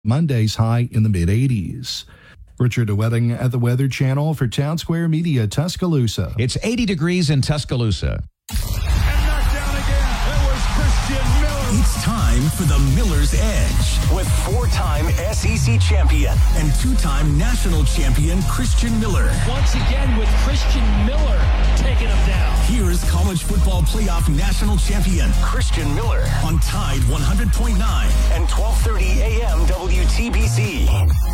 Monday's high in the mid-80s. Richard DeWetting at the Weather Channel for Town Square Media, Tuscaloosa. It's 80 degrees in Tuscaloosa. It's time for the Miller's Edge with four-time SEC champion and two-time national champion Christian Miller. Once again with Christian Miller taking him down. Here is college football playoff national champion Christian Miller on Tide 100.9 and 12:30 a.m. WTBC.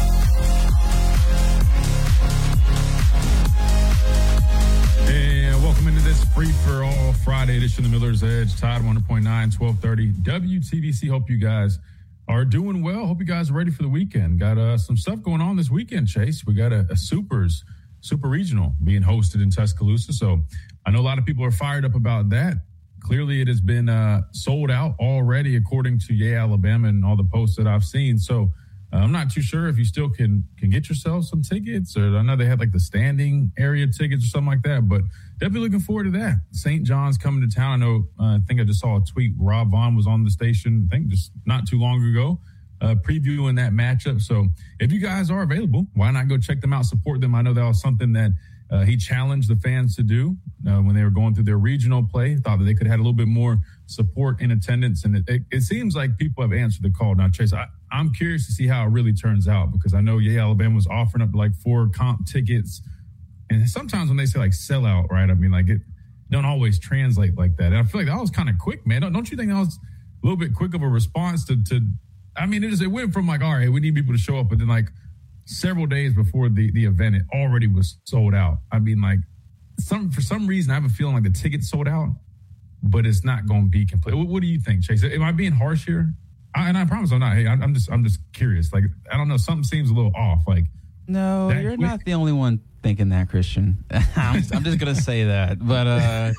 And welcome into this free-for-all Friday edition of the Miller's Edge, Tide 100.9, 12:30 WTBC. Hope you guys are doing well. Hope you guys are ready for the weekend. Got some stuff going on this weekend, Chase. We got a Super Regional being hosted in Tuscaloosa. So I know a lot of people are fired up about that. Clearly, it has been sold out already, according to Yay Alabama and all the posts that I've seen. So I'm not too sure if you still can get yourself some tickets, or I know they had like the standing area tickets or something like that, but definitely looking forward to that. St. John's coming to town. I know, I think I just saw a tweet. Rob Vaughn was on the station, I think just not too long ago, previewing that matchup. So if you guys are available, why not go check them out, support them? I know that was something that he challenged the fans to do when they were going through their regional play. Thought that they could have had a little bit more support in attendance, and it seems like people have answered the call. Now, Chase, I'm curious to see how it really turns out, because I know Yay Alabama was offering up like 4 comp tickets, and sometimes when they say like sellout, right? I mean, like it don't always translate like that. And I feel like that was kind of quick, man. Don't you think that was a little bit quick of a response to I mean, it went from like, all right, we need people to show up, but then like several days before the event, it already was sold out. I mean, like for some reason, I have a feeling like the tickets sold out, but it's not going to be complete. What do you think, Chase? Am I being harsh here? And I promise I'm not. Hey, I'm just curious. Like, I don't know, something seems a little off. Like, no, you're not the only one thinking that, Christian. I'm just gonna say that. But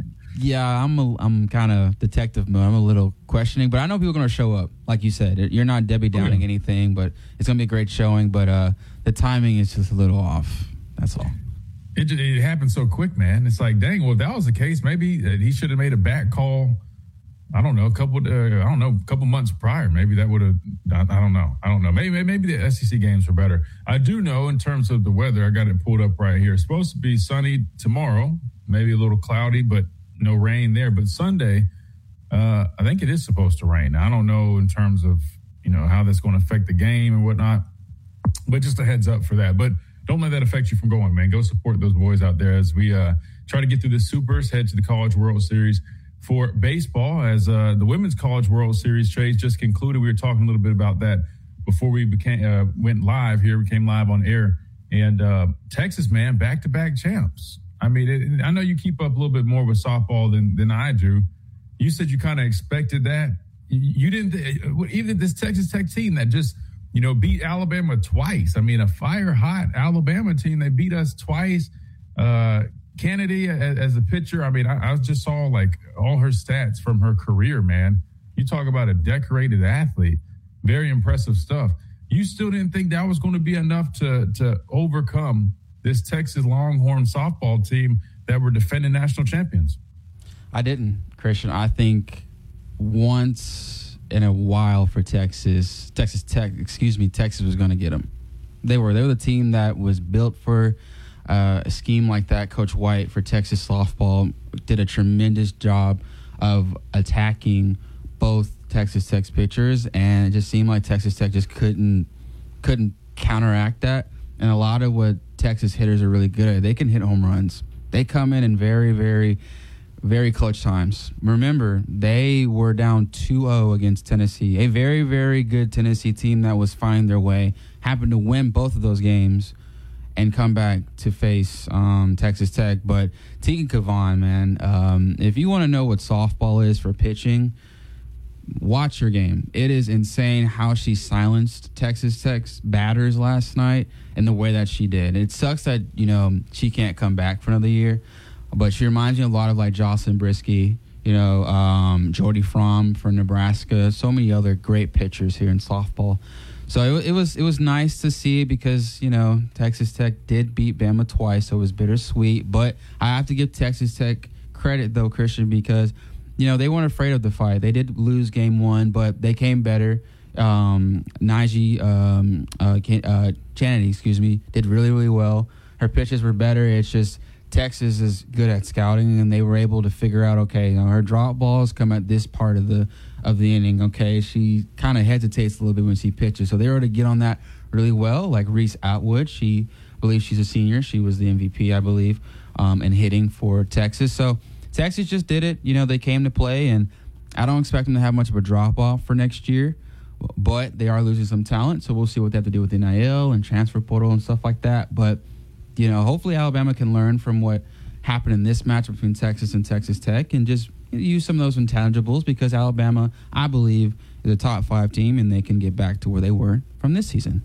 yeah, I'm kind of detective mode. I'm a little questioning, but I know people are gonna show up. Like you said, you're not Debbie Downing anything, but it's gonna be a great showing. But the timing is just a little off. That's all. It happened so quick, man. It's like, dang. Well, if that was the case, maybe he should have made a back call. I don't know, a couple months prior. Maybe that would have. I don't know. Maybe the SEC games were better. I do know in terms of the weather. I got it pulled up right here. It's supposed to be sunny tomorrow, maybe a little cloudy, but no rain there. But Sunday, I think it is supposed to rain. Now, I don't know in terms of how that's going to affect the game and whatnot, but just a heads up for that. But don't let that affect you from going, man. Go support those boys out there as we try to get through the Supers, head to the College World Series. For baseball, as the Women's College World Series, Chase, just concluded. We were talking a little bit about that before we went live here. We came live on air. And Texas, man, back-to-back champs. I mean, I know you keep up a little bit more with softball than I do. You said you kind of expected that. You didn't even this Texas Tech team that just, beat Alabama twice. I mean, a fire-hot Alabama team. They beat us twice. Kennedy as a pitcher, I mean, I just saw like all her stats from her career, man. You talk about a decorated athlete. Very impressive stuff. You still didn't think that was going to be enough to overcome this Texas Longhorn softball team that were defending national champions? I didn't, Christian. I think once in a while for Texas was going to get them. They were the team that was built for a scheme like that. Coach White for Texas softball did a tremendous job of attacking both Texas Tech's pitchers, and it just seemed like Texas Tech just couldn't counteract that. And a lot of what Texas hitters are really good at, they can hit home runs. They come in very, very, very clutch times. Remember, they were down 2-0 against Tennessee, a very, very good Tennessee team that was finding their way, happened to win both of those games and come back to face Texas Tech. But Tegan Kavan, man, if you want to know what softball is for pitching, watch her game. It is insane how she silenced Texas Tech's batters last night and the way that she did. It sucks that, she can't come back for another year, but she reminds me a lot of like Jocelyn Brisky, Jody Fromm for Nebraska, so many other great pitchers here in softball. So it was nice to see because, Texas Tech did beat Bama twice, so it was bittersweet. But I have to give Texas Tech credit, though, Christian, because, they weren't afraid of the fight. They did lose game 1, but they came better. Najee Chanity, did really, really well. Her pitches were better. It's just Texas is good at scouting, and they were able to figure out, okay, her drop balls come at this part of the inning. Okay, she kind of hesitates a little bit when she pitches, so they were able to get on that really well. Like Reese Atwood, I believe she's a senior. She was the MVP, I believe, in hitting for Texas. So Texas just did it. They came to play, and I don't expect them to have much of a drop off for next year, but they are losing some talent. So we'll see what they have to do with the NIL and transfer portal and stuff like that. But hopefully Alabama can learn from what happened in this match between Texas and Texas Tech and just use some of those intangibles, because Alabama, I believe, is a top 5 team, and they can get back to where they were from this season.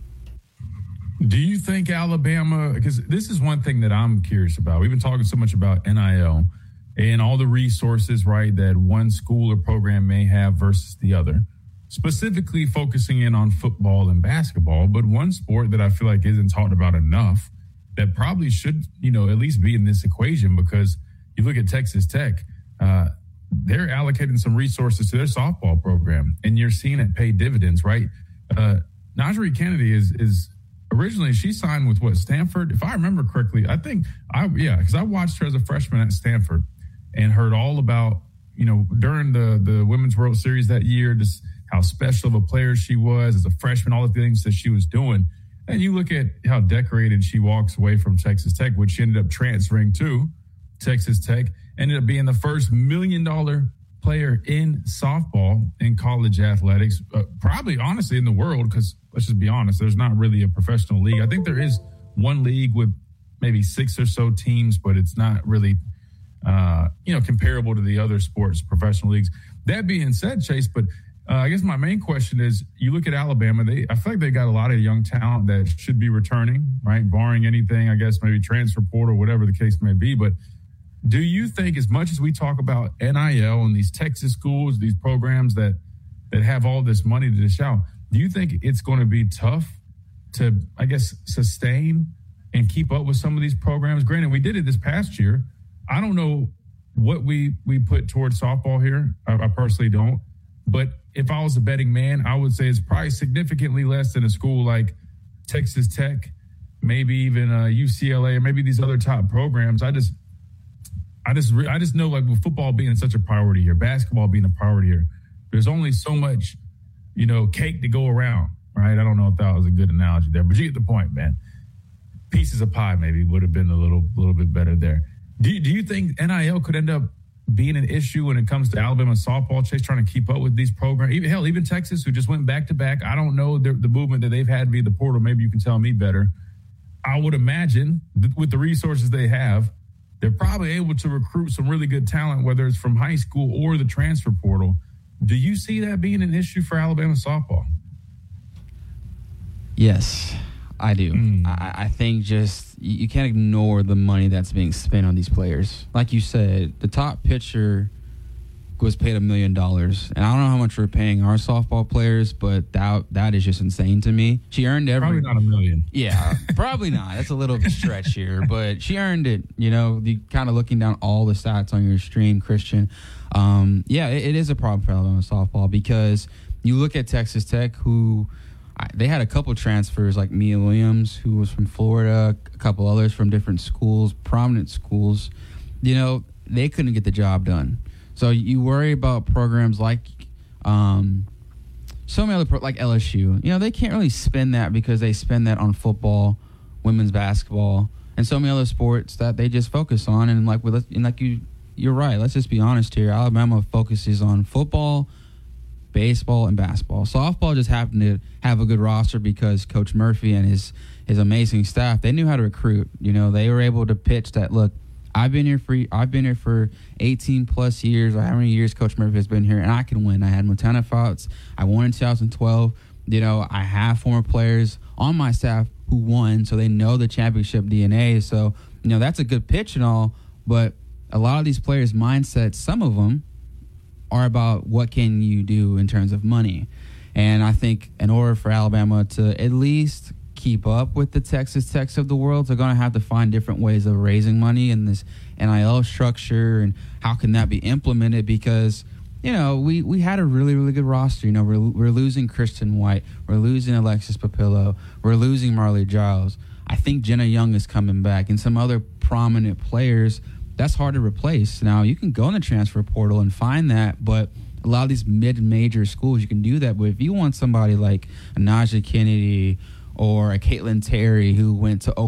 Do you think Alabama, because this is one thing that I'm curious about. We've been talking so much about NIL and all the resources, right, that one school or program may have versus the other, specifically focusing in on football and basketball. But one sport that I feel like isn't talked about enough that probably should, at least be in this equation, because you look at Texas Tech, they're allocating some resources to their softball program, and you're seeing it pay dividends, right? Najee Kennedy is originally, she signed with Stanford, if I remember correctly. Because I watched her as a freshman at Stanford and heard all about, during the Women's World Series that year, just how special of a player she was as a freshman, all the things that she was doing. And you look at how decorated she walks away from Texas Tech, which she ended up transferring to Texas Tech, ended up being the first $1 million player in softball in college athletics, probably honestly in the world, because let's just be honest, there's not really a professional league. I think there is one league with maybe 6 or so teams, but it's not really, comparable to the other sports professional leagues. That being said, Chase, but I guess my main question is, you look at Alabama, I feel like they got a lot of young talent that should be returning, right? Barring anything, I guess maybe transfer portal, whatever the case may be. But do you think, as much as we talk about NIL and these Texas schools, these programs that have all this money to dish out, do you think it's going to be tough to, I guess, sustain and keep up with some of these programs? Granted, we did it this past year. I don't know what we put towards softball here. I personally don't. But if I was a betting man, I would say it's probably significantly less than a school like Texas Tech, maybe even UCLA, or maybe these other top programs. I just know, like, with football being such a priority here, basketball being a priority here, there's only so much, cake to go around, right? I don't know if that was a good analogy there, but you get the point, man. Pieces of pie maybe would have been a little bit better there. Do you think NIL could end up being an issue when it comes to Alabama softball, Chase, trying to keep up with these programs? Even Texas, who just went back-to-back. I don't know the movement that they've had via the portal. Maybe you can tell me better. I would imagine with the resources they have, they're probably able to recruit some really good talent, whether it's from high school or the transfer portal. Do you see that being an issue for Alabama softball? Yes, I do. I think just you can't ignore the money that's being spent on these players. Like you said, the top pitcher was paid $1 million. And I don't know how much we're paying our softball players, but that is just insane to me. She earned Probably not $1 million. Yeah, probably not. That's a little of a stretch here, but she earned it. You kind of looking down all the stats on your stream, Christian. It is a problem for Alabama softball, because you look at Texas Tech, who they had a couple transfers, like Mia Williams, who was from Florida, a couple others from different schools, prominent schools. They couldn't get the job done. So you worry about programs like so many other like LSU. They can't really spend that, because they spend that on football, women's basketball, and so many other sports that they just focus on. And you're right. Let's just be honest here. Alabama focuses on football, baseball, and basketball. Softball just happened to have a good roster because Coach Murphy and his amazing staff, they knew how to recruit. They were able to pitch that, look, I've been here for 18 plus years, or how many years Coach Murphy has been here, and I can win. I had Montana Fouts. I won in 2012. I have former players on my staff who won, so they know the championship DNA. So, that's a good pitch and all, but a lot of these players' mindsets, some of them, are about what can you do in terms of money. And I think in order for Alabama to at least keep up with the Texas Techs of the world, they're going to have to find different ways of raising money in this NIL structure, and how can that be implemented, because we had a really, really good roster. We're losing Kristen White. We're losing Alexis Papillo. We're losing Marley Giles. I think Jenna Young is coming back, and some other prominent players. That's hard to replace. Now, you can go in the transfer portal and find that, but a lot of these mid-major schools, you can do that. But if you want somebody like a Najee Kennedy or a Caitlin Terry who went to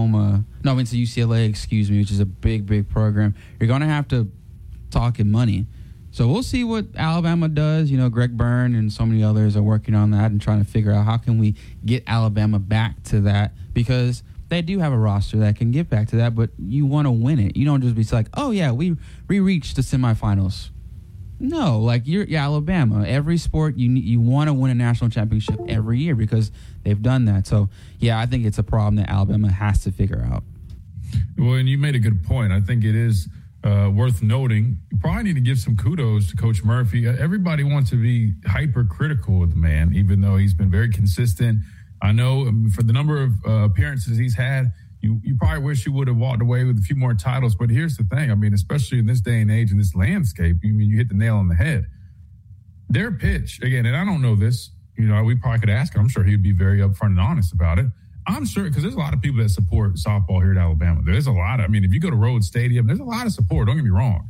UCLA, which is a big, big program, you're going to have to talk in money. So we'll see what Alabama does. Greg Byrne and so many others are working on that and trying to figure out how can we get Alabama back to that, because they do have a roster that can get back to that, but you want to win it. You don't just be like, oh, yeah, we reached the semifinals. No, like you're Alabama. Every sport, you want to win a national championship every year because they've done that. So, yeah, I think it's a problem that Alabama has to figure out. Well, and you made a good point. I think it is worth noting. You probably need to give some kudos to Coach Murphy. Everybody wants to be hypercritical of the man, even though he's been very consistent. I know for the number of appearances he's had, you probably wish you would have walked away with a few more titles. But here's the thing. I mean, especially in this day and age, in this landscape, you hit the nail on the head. Their pitch, again, and I don't know this, we probably could ask him. I'm sure he'd be very upfront and honest about it. I'm sure, because there's a lot of people that support softball here at Alabama. There's a lot of, if you go to Rhodes Stadium, there's a lot of support. Don't get me wrong.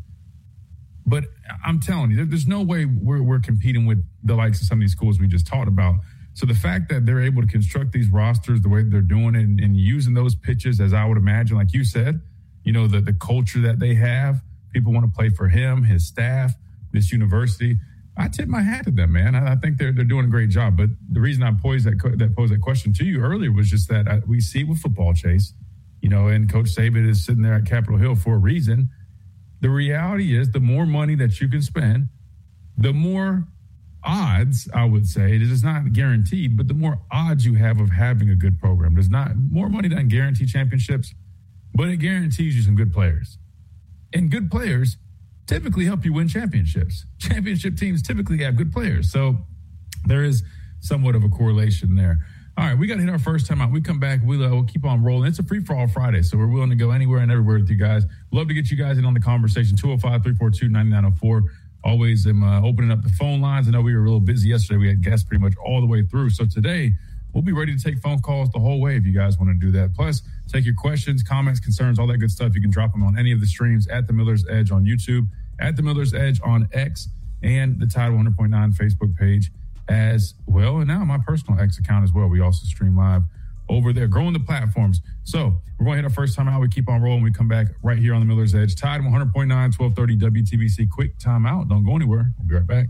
But I'm telling you, there's no way we're competing with the likes of some of these schools we just talked about. So the fact that they're able to construct these rosters the way they're doing it and using those pitches, as I would imagine, like you said, the culture that they have, people want to play for him, his staff, this university. I tip my hat to them, man. I think they're doing a great job. But the reason I posed that question to you earlier was just that we see it with football, Chase, and Coach Saban is sitting there at Capitol Hill for a reason. The reality is the more money that you can spend, the more odds, I would say, it is not guaranteed, but the more odds you have of having a good program. There's not more money doesn't guarantee championships, but it guarantees you some good players. And good players typically help you win championships. Championship teams typically have good players. So there is somewhat of a correlation there. All right, we got to hit our first time out. We come back, we'll keep on rolling. It's a free-for-all Friday, so we're willing to go anywhere and everywhere with you guys. Love to get you guys in on the conversation, 205-342-9904. Always am opening up the phone lines. I know we were a little busy yesterday. We had guests pretty much all the way through. So today, we'll be ready to take phone calls the whole way if you guys want to do that. Plus, take your questions, comments, concerns, all that good stuff. You can drop them on any of the streams at The Miller's Edge on YouTube, at The Miller's Edge on X, and the Tide 100.9 Facebook page as well. And now my personal X account as well. We also stream live over there, growing the platforms. So we're going to hit our first time out. We keep on rolling. We come back right here on The Miller's Edge. Tide 100.9, 1230 WTBC. Quick timeout. Don't go anywhere. We'll be right back.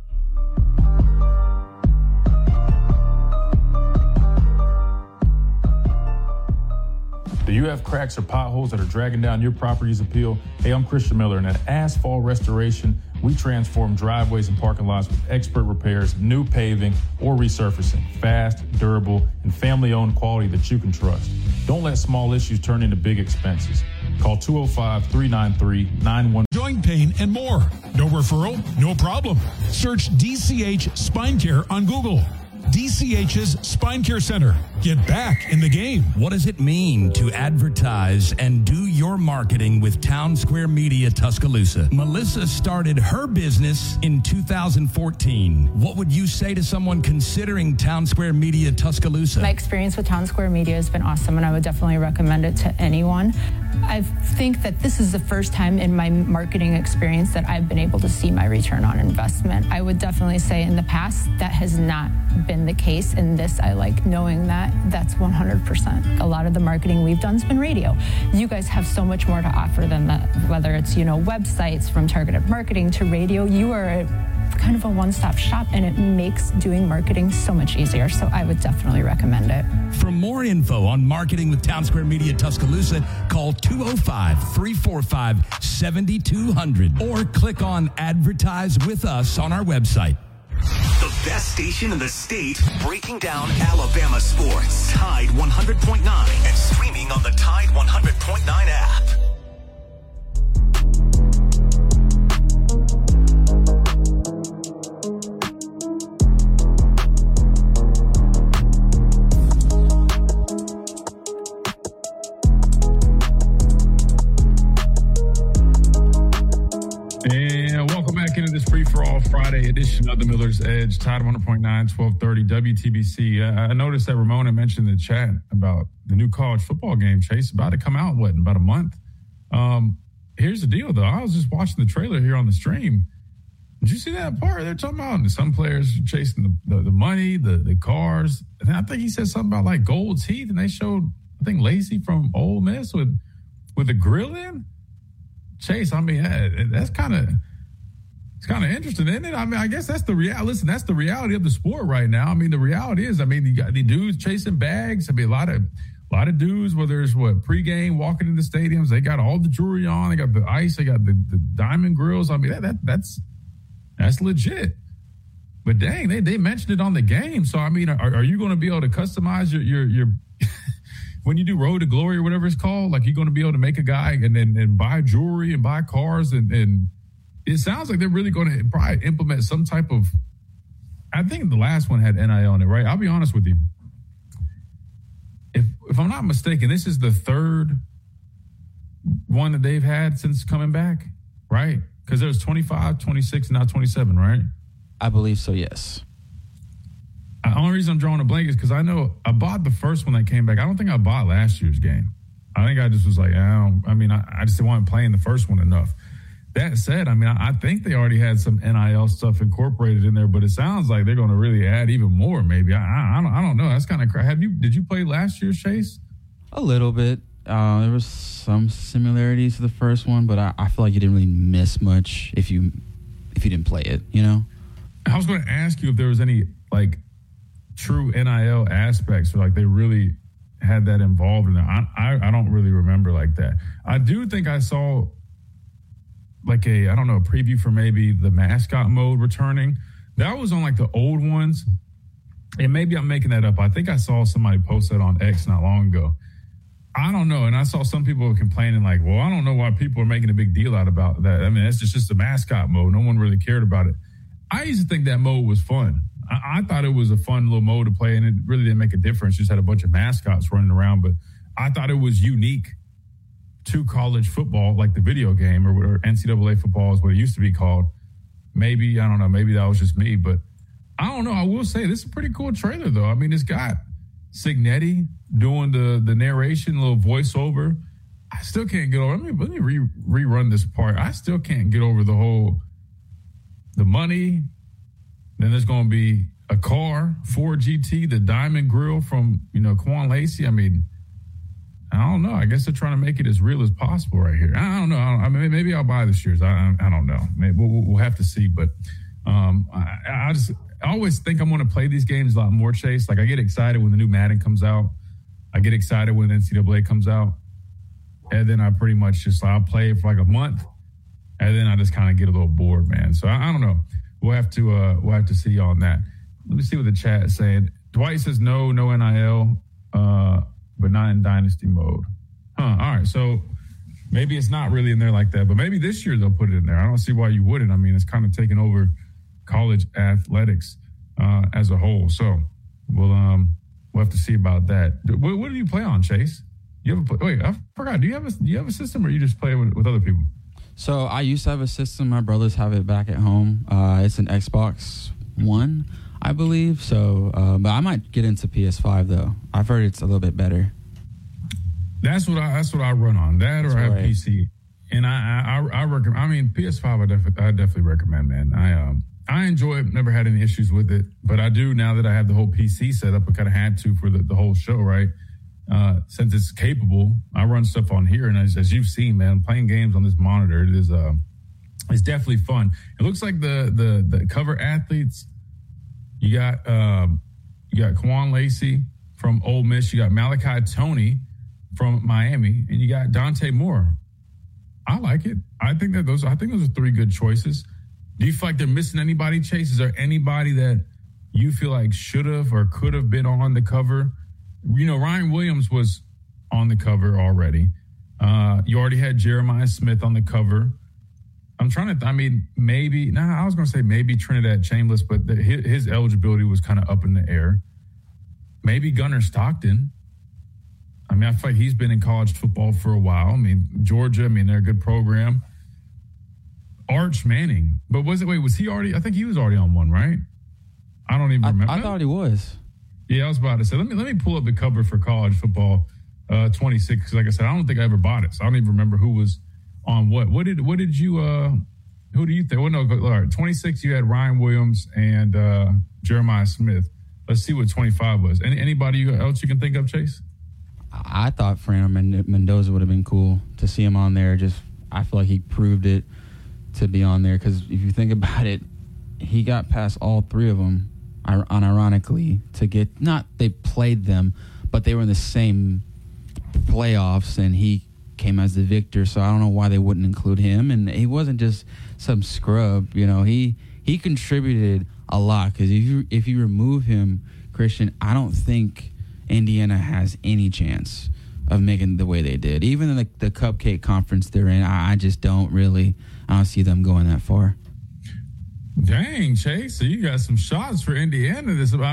Do you have cracks or potholes that are dragging down your property's appeal? Hey, I'm Christian Miller, and at Asphalt Restoration, we transform driveways and parking lots with expert repairs, new paving, or resurfacing. Fast, durable, and family-owned quality that you can trust. Don't let small issues turn into big expenses. Call 205-393-91. Joint pain and more. No referral? No problem. Search DCH Spine Care on Google. DCH's Spine Care Center. Get back in the game. What does it mean to advertise and do your marketing with Town Square Media Tuscaloosa? Melissa started her business in 2014. What would you say to someone considering Town Square Media Tuscaloosa? My experience with Town Square Media has been awesome, and I would definitely recommend it to anyone. I think that this is the first time in my marketing experience that I've been able to see my return on investment. I would definitely say in the past that has not been the case. In this, I like knowing that that's 100%. A lot of the marketing we've done has been radio. You guys have so much more to offer than that, whether it's, websites from targeted marketing to radio. You are kind of a one-stop shop, and it makes doing marketing so much easier. So I would definitely recommend it. For more info on marketing with Town Square Media Tuscaloosa, call 205-345-7200 or click on Advertise with Us on our website. The best station in the state, breaking down Alabama sports. Tide 100.9 and streaming on the Tide 100.9 app. And welcome back into this free-for-all Friday edition of the Miller's Edge, Tide 100.9, 1230 WTBC. I noticed that Ramona mentioned in the chat about the new college football game, Chase, about to come out, in about a month. Here's the deal, though. I was just watching the trailer here on the stream. Did you see that part? They're talking about some players chasing the money, the cars. And I think he said something about like gold teeth, and they showed, I think, Lacey from Ole Miss with a grill in. Chase, I mean, that's kind of... It's kind of interesting, isn't it? I mean, I guess that's the reality. Listen, that's the reality of the sport right now. I mean, the reality is, you got the dudes chasing bags. I mean, a lot of dudes, whether it's pregame, walking in the stadiums, they got all the jewelry on. They got the ice. They got the diamond grills. I mean, that's legit. But dang, they mentioned it on the game. So I mean, are you going to be able to customize your when you do Road to Glory or whatever it's called? Like, you're going to be able to make a guy and buy jewelry and buy cars and it sounds like they're really going to probably implement some type of, I think the last one had NIL on it, right? I'll be honest with you. If I'm not mistaken, this is the third one that they've had since coming back, right? Because there's 25, 26, and now 27, right? I believe so, yes. The only reason I'm drawing a blank is because I know I bought the first one that came back. I don't think I bought last year's game. I think I just was like, I just wasn't playing the first one enough. That said, I mean, I think they already had some NIL stuff incorporated in there, but it sounds like they're going to really add even more. Maybe I don't know. That's kind of did you play last year's Chase? A little bit. There was some similarities to the first one, but I feel like you didn't really miss much if you didn't play it. You know. I was going to ask you if there was any like true NIL aspects, or like they really had that involved in there. I don't really remember like that. I do think I saw like a preview for maybe the mascot mode returning. That was on like the old ones. And maybe I'm making that up. I think I saw somebody post that on X not long ago. I don't know. And I saw some people complaining like, well, I don't know why people are making a big deal out about that. I mean, that's just a mascot mode. No one really cared about it. I used to think that mode was fun. I thought it was a fun little mode to play, and it really didn't make a difference. Just had a bunch of mascots running around. But I thought it was unique to college football, like the video game, or NCAA football is what it used to be called. Maybe, I don't know, maybe that was just me, but I don't know. I will say this is a pretty cool trailer, though. I mean, it's got Signetti doing the narration, a little voiceover. I still can't get over. Let me rerun this part. I still can't get over the money. Then there's going to be a car, Ford GT, the diamond grill from, Quan Lacey. I mean, I don't know. I guess they're trying to make it as real as possible right here. I don't know. I mean, maybe I'll buy this year's. I don't know. Maybe we'll have to see. But I always think I'm going to play these games a lot more, Chase. Like, I get excited when the new Madden comes out. I get excited when NCAA comes out. And then I pretty much I'll play it for like a month. And then I just kind of get a little bored, man. So I don't know. We'll have to see on that. Let me see what the chat is saying. Dwight says no NIL. But not in dynasty mode. All right, so maybe it's not really in there like that, but maybe this year they'll put it in there. I don't see why you wouldn't. I mean, it's kind of taken over college athletics as a whole. So we'll have to see about that. What do you play on, Chase? Wait, I forgot. Do you have a system, or you just play with other people? So I used to have a system. My brothers have it back at home. It's an Xbox One, I believe. So, but I might get into PS5 though. I've heard it's a little bit better. That's what I run on. That, or I have PC. And I recommend. I mean, PS5. I definitely recommend, man. I enjoy it. Never had any issues with it, but I do now that I have the whole PC set up. I kind of had to for the whole show, right? Since it's capable, I run stuff on here, and as you've seen, man, playing games on this monitor, it is it's definitely fun. It looks like the cover athletes. You got Quan Lacey from Ole Miss. You got Malachi Toney from Miami, and you got Dante Moore. I like it. I think those are three good choices. Do you feel like they're missing anybody, Chase? Is there anybody that you feel like should have or could have been on the cover? Ryan Williams was on the cover already. You already had Jeremiah Smith on the cover. I'm trying to, maybe, I was going to say maybe Trinidad Chambliss, but his eligibility was kind of up in the air. Maybe Gunnar Stockton. I feel like he's been in college football for a while. Georgia, they're a good program. Arch Manning. But was he already? I think he was already on one, right? I don't even remember. I thought he was. Yeah, I was about to say, let me pull up the cover for college football 26, because like I said, I don't think I ever bought it, so I don't even remember who was on what. What did you who do you think? Well, no, all right, 26 you had Ryan Williams and Jeremiah Smith. Let's see what 25 was. Anybody else you can think of, Chase? I thought Fernando Mendoza would have been cool to see him on there. Just I feel like he proved it to be on there, because if you think about it, he got past all three of them, unironically, to get, not they played them, but they were in the same playoffs, and he came as the victor. So I don't know why they wouldn't include him. And he wasn't just some scrub, he contributed a lot, because if you remove him, Christian, I don't think Indiana has any chance of making the way they did. Even in the cupcake conference they're in, I just don't see them going that far. Dang, Chase, so you got some shots for Indiana.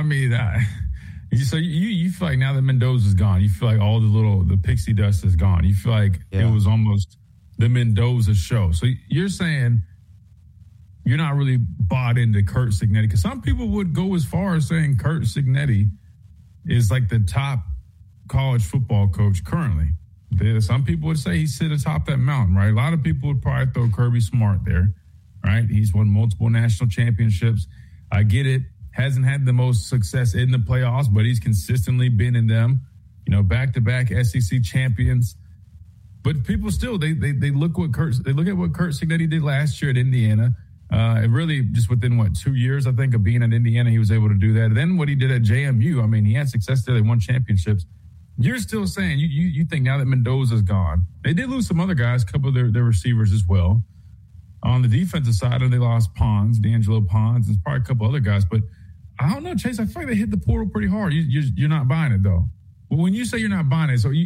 So you feel like now that Mendoza's gone, you feel like all the pixie dust is gone. You feel like it was almost the Mendoza show. So you're saying you're not really bought into Curt Cignetti, because some people would go as far as saying Curt Cignetti is like the top college football coach currently. Some people would say he's sit atop that mountain, right? A lot of people would probably throw Kirby Smart there, right? He's won multiple national championships. I get it. Hasn't had the most success in the playoffs, but he's consistently been in them. Back-to-back SEC champions. But people still they look at what Curt Cignetti did last year at Indiana. It really just within 2 years, I think, of being at Indiana, he was able to do that. And then what he did at JMU, he had success there. They won championships. You're still saying you think now that Mendoza's gone, they did lose some other guys, a couple of their receivers as well. On the defensive side, they lost D'Angelo Pons, and probably a couple other guys. But I don't know, Chase. I feel like they hit the portal pretty hard. You're not buying it, though. Well, when you say you're not buying it, so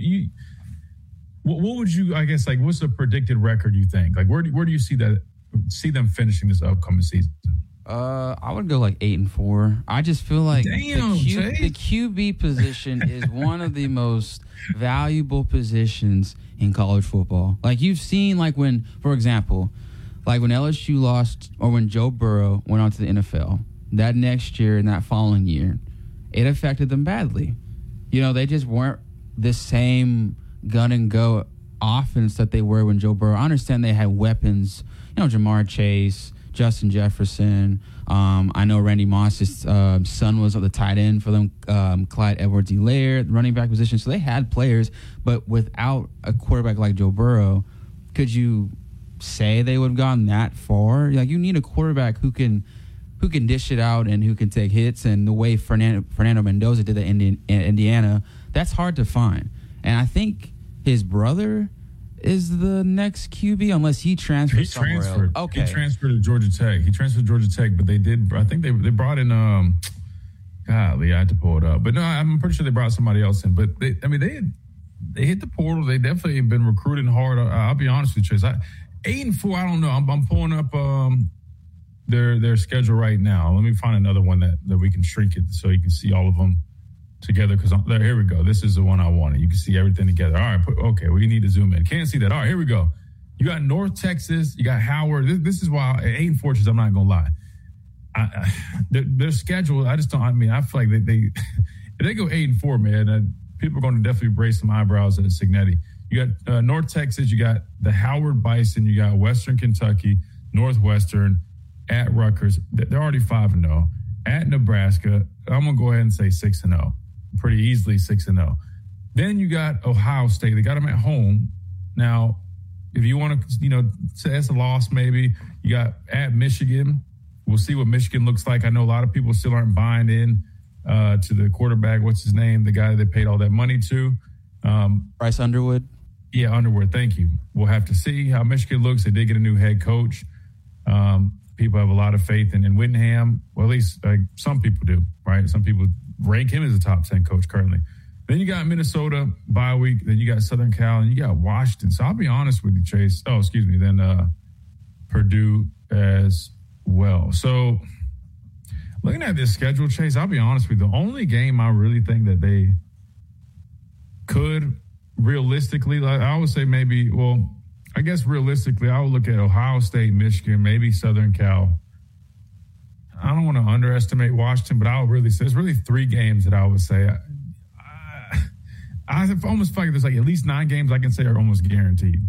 what would you, I guess, what's the predicted record you think? Where do you see them finishing this upcoming season? I would go 8-4. I just feel like the QB position is one of the most valuable positions in college football. You've seen, when, for example, when LSU lost, or when Joe Burrow went on to the NFL, that next year and that following year, it affected them badly. They just weren't the same gun and go offense that they were when Joe Burrow. I understand they had weapons, Jamar Chase, Justin Jefferson. I know Randy Moss's son was on the tight end for them, Clyde Edwards-Helaire, running back position. So they had players, but without a quarterback like Joe Burrow, could you say they would have gone that far? You need a quarterback who can dish it out and who can take hits. And the way Fernando Mendoza did that in Indiana, that's hard to find. And I think his brother is the next QB, unless he transfers somewhere else. Okay. He transferred to Georgia Tech. But they did. I think they brought in. Golly, I had to pull it up. But no, I'm pretty sure they brought somebody else in. But they hit the portal. They definitely have been recruiting hard. I'll be honest with you, Chase. 8-4. I don't know. I'm pulling up their schedule right now. Let me find another one that we can shrink it so you can see all of them together, because here we go. This is the one I wanted. You can see everything together. All right, we need to zoom in. Can't see that. All right, here we go. You got North Texas. You got Howard. This is why 8-4. I'm not gonna lie. Their schedule. I just don't. I feel like they if they go 8-4, man, people are going to definitely raise some eyebrows at Cignetti. You got North Texas. You got the Howard Bison. You got Western Kentucky, Northwestern, at Rutgers. They're already 5-0. At Nebraska, I'm gonna go ahead and say 6-0. Pretty easily 6-0. Then you got Ohio State. They got them at home. Now, if you want to, say that's a loss maybe, you got at Michigan. We'll see what Michigan looks like. I know a lot of people still aren't buying in to the quarterback. What's his name? The guy they paid all that money to. Bryce Underwood. Yeah, Underwood. Thank you. We'll have to see how Michigan looks. They did get a new head coach. People have a lot of faith in Whittingham. Well, at least some people do, right? Some people rank him as a top 10 coach currently. Then you got Minnesota bye week. Then you got Southern Cal, and you got Washington. So I'll be honest with you, Chase. Oh, excuse me. Then Purdue as well. So looking at this schedule, Chase, I'll be honest with you. The only game I really think that they could realistically, I would say maybe, I guess realistically, I would look at Ohio State, Michigan, maybe Southern Cal. I don't want to underestimate Washington, but I would really say there's really 3 games that I would say. I almost feel like there's like at least 9 games I can say are almost guaranteed.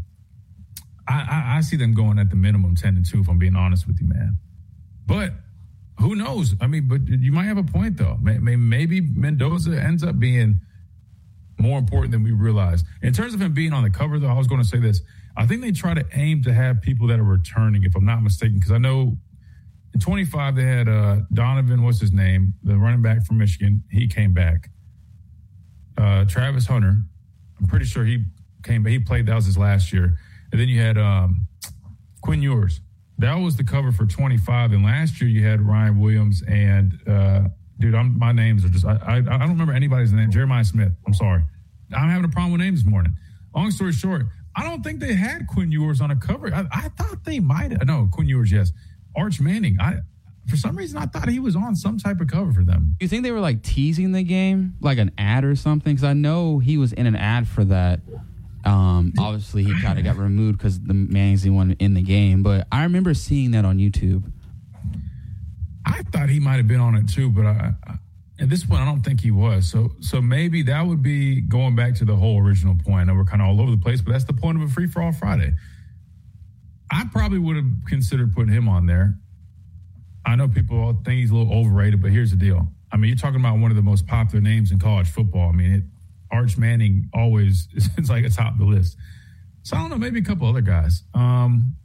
I see them going at the minimum 10-2, if I'm being honest with you, man. But who knows? I mean, but you might have a point, though. Maybe Mendoza ends up being more important than we realize. In terms of him being on the cover, though, I was going to say this. I think they try to aim to have people that are returning, if I'm not mistaken, because I know in 25 they had Donovan, what's his name, the running back from Michigan. He came back. Travis Hunter, I'm pretty sure he came back. He played, that was his last year. And then you had Quinn Ewers. That was the cover for 25. And last year you had Ryan Williams and, my names are just, I don't remember anybody's name. Jeremiah Smith. I'm sorry. I'm having a problem with names this morning. Long story short, I don't think they had Quinn Ewers on a cover. I thought they might have. No, Quinn Ewers, yes. Arch Manning. For some reason, I thought he was on some type of cover for them. You think they were like teasing the game, like an ad or something? Because I know he was in an ad for that. Obviously, he kind of got removed because the Manning's the one in the game. But I remember seeing that on YouTube. I thought he might have been on it too, but at this point, I don't think he was. So maybe that would be going back to the whole original point. I know we're kind of all over the place, but that's the point of a free-for-all Friday. I probably would have considered putting him on there. I know people think he's a little overrated, but here's the deal. I mean, you're talking about one of the most popular names in college football. I mean, Arch Manning always is like atop the list. So I don't know, maybe a couple other guys. I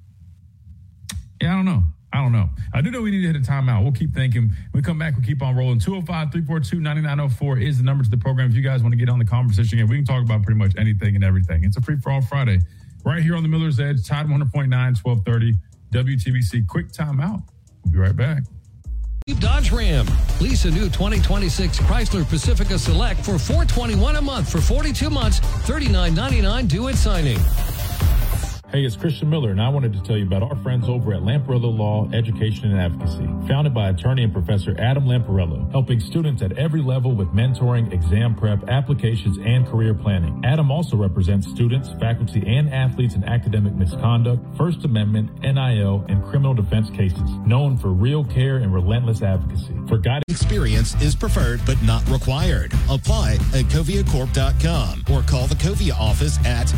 don't know. I do know we need to hit a timeout. We'll keep thinking. When we come back, we'll keep on rolling. 205-342-9904 is the number to the program. If you guys want to get on the conversation, we can talk about pretty much anything and everything. It's a free-for-all Friday right here on the Miller's Edge, Tide 100.9, 1230, WTBC. Quick timeout. We'll be right back. Dodge Ram. Lease a new 2026 Chrysler Pacifica Select for $421 a month for 42 months, $39.99 due at signing. Hey, it's Christian Miller, and I wanted to tell you about our friends over at Lamparello Law, Education and Advocacy. Founded by attorney and Professor Adam Lamparello, helping students at every level with mentoring, exam prep, applications, and career planning. Adam also represents students, faculty, and athletes in academic misconduct, First Amendment, NIL, and criminal defense cases. Known for real care and relentless advocacy. For guidance, experience is preferred but not required. Apply at CoviaCorp.com or call the Covia office at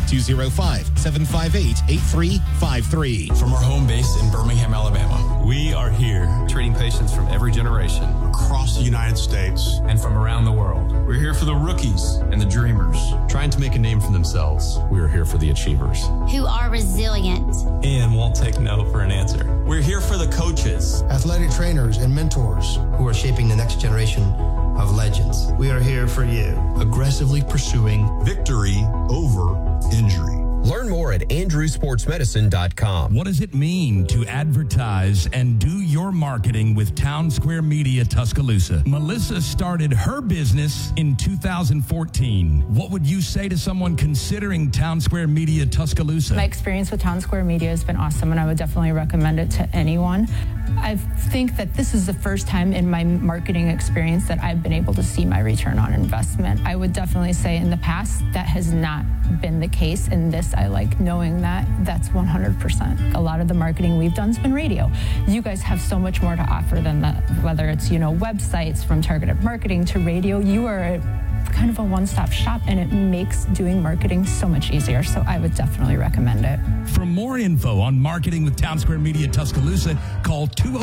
205-758-8353. From our home base in Birmingham, Alabama, we are here treating patients from every generation across the United States and from around the world. We're here for the rookies and the dreamers trying to make a name for themselves. We are here for the achievers who are resilient and won't take no for an answer. We're here for the coaches, athletic trainers, and mentors who are shaping the next generation of legends. We are here for you, aggressively pursuing victory over injury. Learn more at andrewsportsmedicine.com. What does it mean to advertise and do your marketing with Town Square Media Tuscaloosa? Melissa started her business in 2014. What would you say to someone considering Town Square Media Tuscaloosa? My experience with Town Square Media has been awesome, and I would definitely recommend it to anyone. I think that this is the first time in my marketing experience that I've been able to see my return on investment. I would definitely say in the past that has not been the case. In this, I like knowing that that's 100%. A lot of the marketing we've done has been radio. You guys have so much more to offer than that, whether it's, websites, from targeted marketing to radio. You are kind of a one-stop shop, and it makes doing marketing so much easier. So I would definitely recommend it. For more info on marketing with Town Square Media Tuscaloosa, call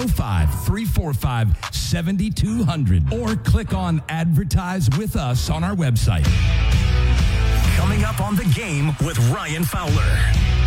205-345-7200 or click on Advertise with Us on our website. Coming up on The Game with Ryan Fowler.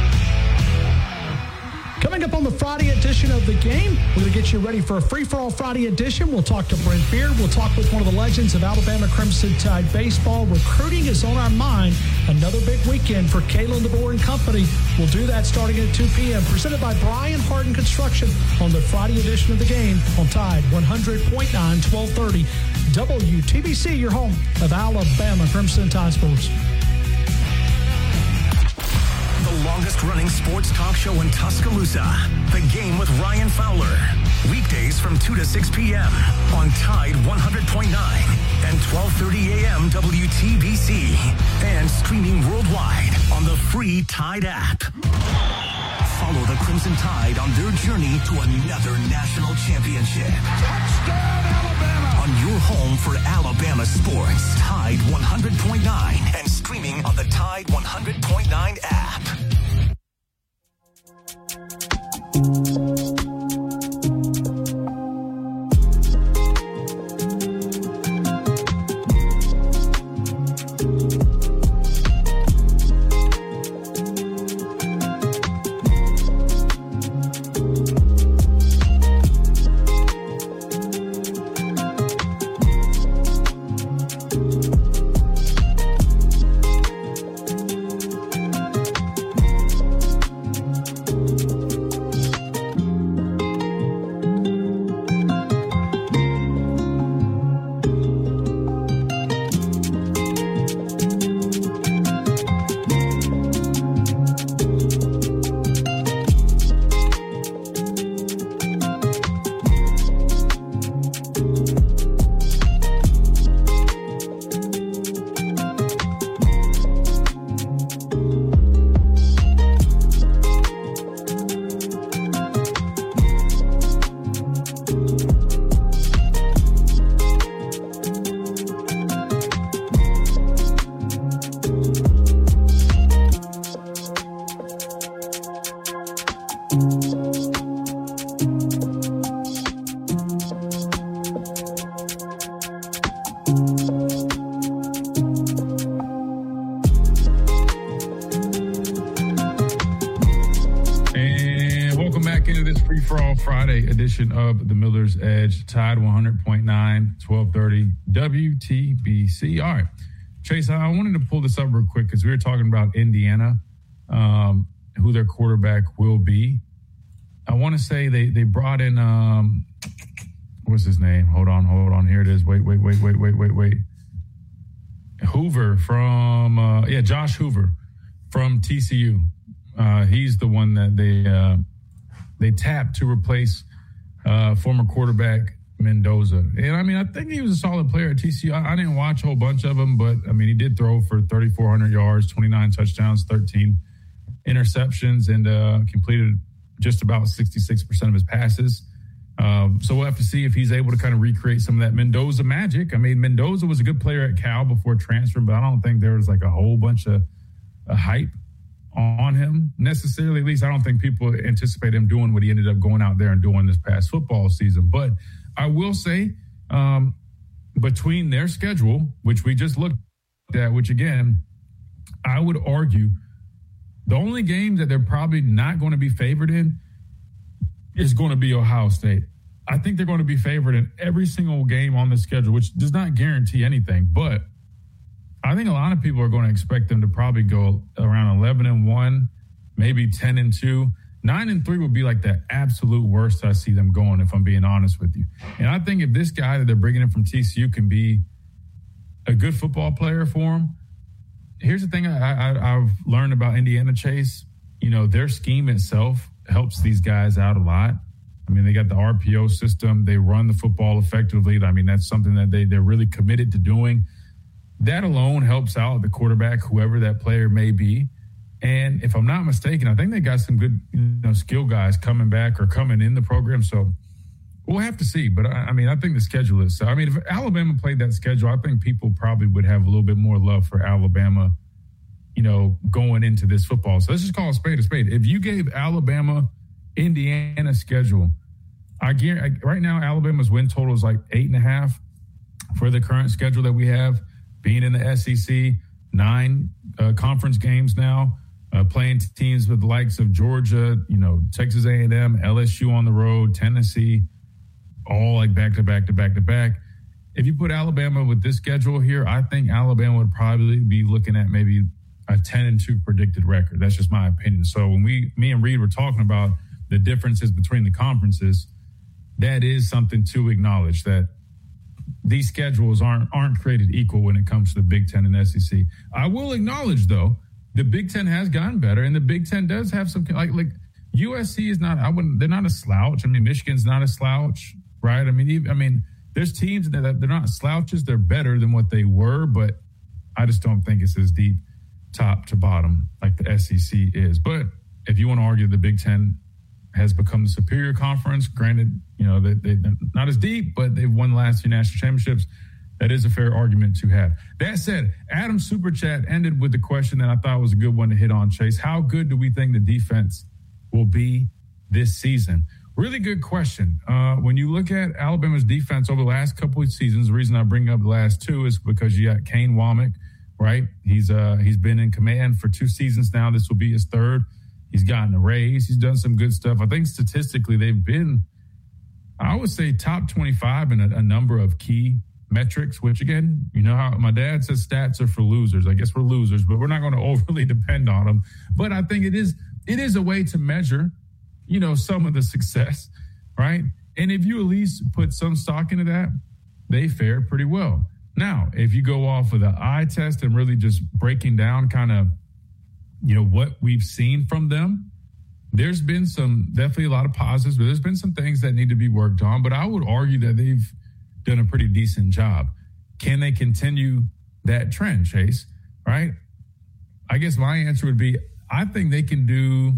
Coming up on the Friday edition of The Game, we're going to get you ready for a free-for-all Friday edition. We'll talk to Brent Beard. We'll talk with one of the legends of Alabama Crimson Tide baseball. Recruiting is on our mind. Another big weekend for Kalen DeBoer and company. We'll do that starting at 2 p.m. Presented by Brian Harden Construction on the Friday edition of The Game on Tide 100.9, 1230. WTBC, your home of Alabama Crimson Tide sports. the longest-running sports talk show in Tuscaloosa. The Game with Ryan Fowler. Weekdays from 2 to 6 p.m. on Tide 100.9 and 12:30 a.m. WTBC. And streaming worldwide on the free Tide app. Follow the Crimson Tide on their journey to another national championship. Touchdown, Alabama! On your home for Alabama sports. Tide 100.9 and streaming on the Tide 100.9 app. Edition of the Miller's Edge, Tide 100.9, 1230 WTBC. All right, Chase, I wanted to pull this up real quick because we were talking about Indiana, who their quarterback will be. I want to say they brought in, what's his name? Hold on. Here it is. Wait. Hoover from, Josh Hoover from TCU. He's the one that they tapped to replace former quarterback Mendoza. And, I mean, I think he was a solid player at TCU. I didn't watch a whole bunch of them, but, I mean, he did throw for 3,400 yards, 29 touchdowns, 13 interceptions, and completed just about 66% of his passes. So we'll have to see if he's able to kind of recreate some of that Mendoza magic. I mean, Mendoza was a good player at Cal before transferring, but I don't think there was like a whole bunch of hype on him necessarily. At least I don't think people anticipate him doing what he ended up going out there and doing this past football season. But I will say, between their schedule, which we just looked at, which again, I would argue the only game that they're probably not going to be favored in is going to be Ohio State. I think they're going to be favored in every single game on the schedule, which does not guarantee anything, but I think a lot of people are going to expect them to probably go around 11-1, maybe 10-2. 9-3 would be like the absolute worst I see them going, if I'm being honest with you. And I think if this guy that they're bringing in from TCU can be a good football player for them, here's the thing I've learned about Indiana, Chase. You know, their scheme itself helps these guys out a lot. I mean, they got the RPO system. They run the football effectively. I mean, that's something that they're really committed to doing. That alone helps out the quarterback, whoever that player may be. And if I'm not mistaken, I think they got some good, skill guys coming back or coming in the program. So we'll have to see. But I mean, I think the schedule is. So, I mean, if Alabama played that schedule, I think people probably would have a little bit more love for Alabama, going into this football. So let's just call a spade a spade. If you gave Alabama Indiana schedule, I guarantee right now Alabama's win total is like 8.5 for the current schedule that we have. Being in the SEC, 9 conference games now, playing teams with the likes of Georgia, Texas A&M, LSU on the road, Tennessee, all like back to back to back to back. If you put Alabama with this schedule here, I think Alabama would probably be looking at maybe a 10-2 predicted record. That's just my opinion. So when me and Reed were talking about the differences between the conferences, that is something to acknowledge, that these schedules aren't created equal when it comes to the Big Ten and SEC. I will acknowledge, though, the Big Ten has gotten better, and the Big Ten does have some like USC is not. They're not a slouch. I mean, Michigan's not a slouch, right? I mean, there's teams that they're not slouches. They're better than what they were, but I just don't think it's as deep top to bottom like the SEC is. But if you want to argue the Big Ten has become the superior conference, granted, they're not as deep, but they've won the last 2 national championships. That is a fair argument to have. That said, Adam's Super Chat ended with the question that I thought was a good one to hit on, Chase. How good do we think the defense will be this season? Really good question. When you look at Alabama's defense over the last couple of seasons, the reason I bring up the last 2 is because you got Kane Womack, right? He's been in command for 2 seasons now. This will be his 3rd. He's gotten a raise. He's done some good stuff. I think statistically they've been, I would say, top 25 in a number of key metrics, which, again, you know how my dad says stats are for losers. I guess we're losers, but we're not going to overly depend on them. But I think it is a way to measure, some of the success, right? And if you at least put some stock into that, they fare pretty well. Now, if you go off of the eye test and really just breaking down kind of, what we've seen from them, there's been definitely a lot of positives, but there's been some things that need to be worked on. But I would argue that they've done a pretty decent job. Can they continue that trend, Chase? Right? I guess my answer would be, I think they can do.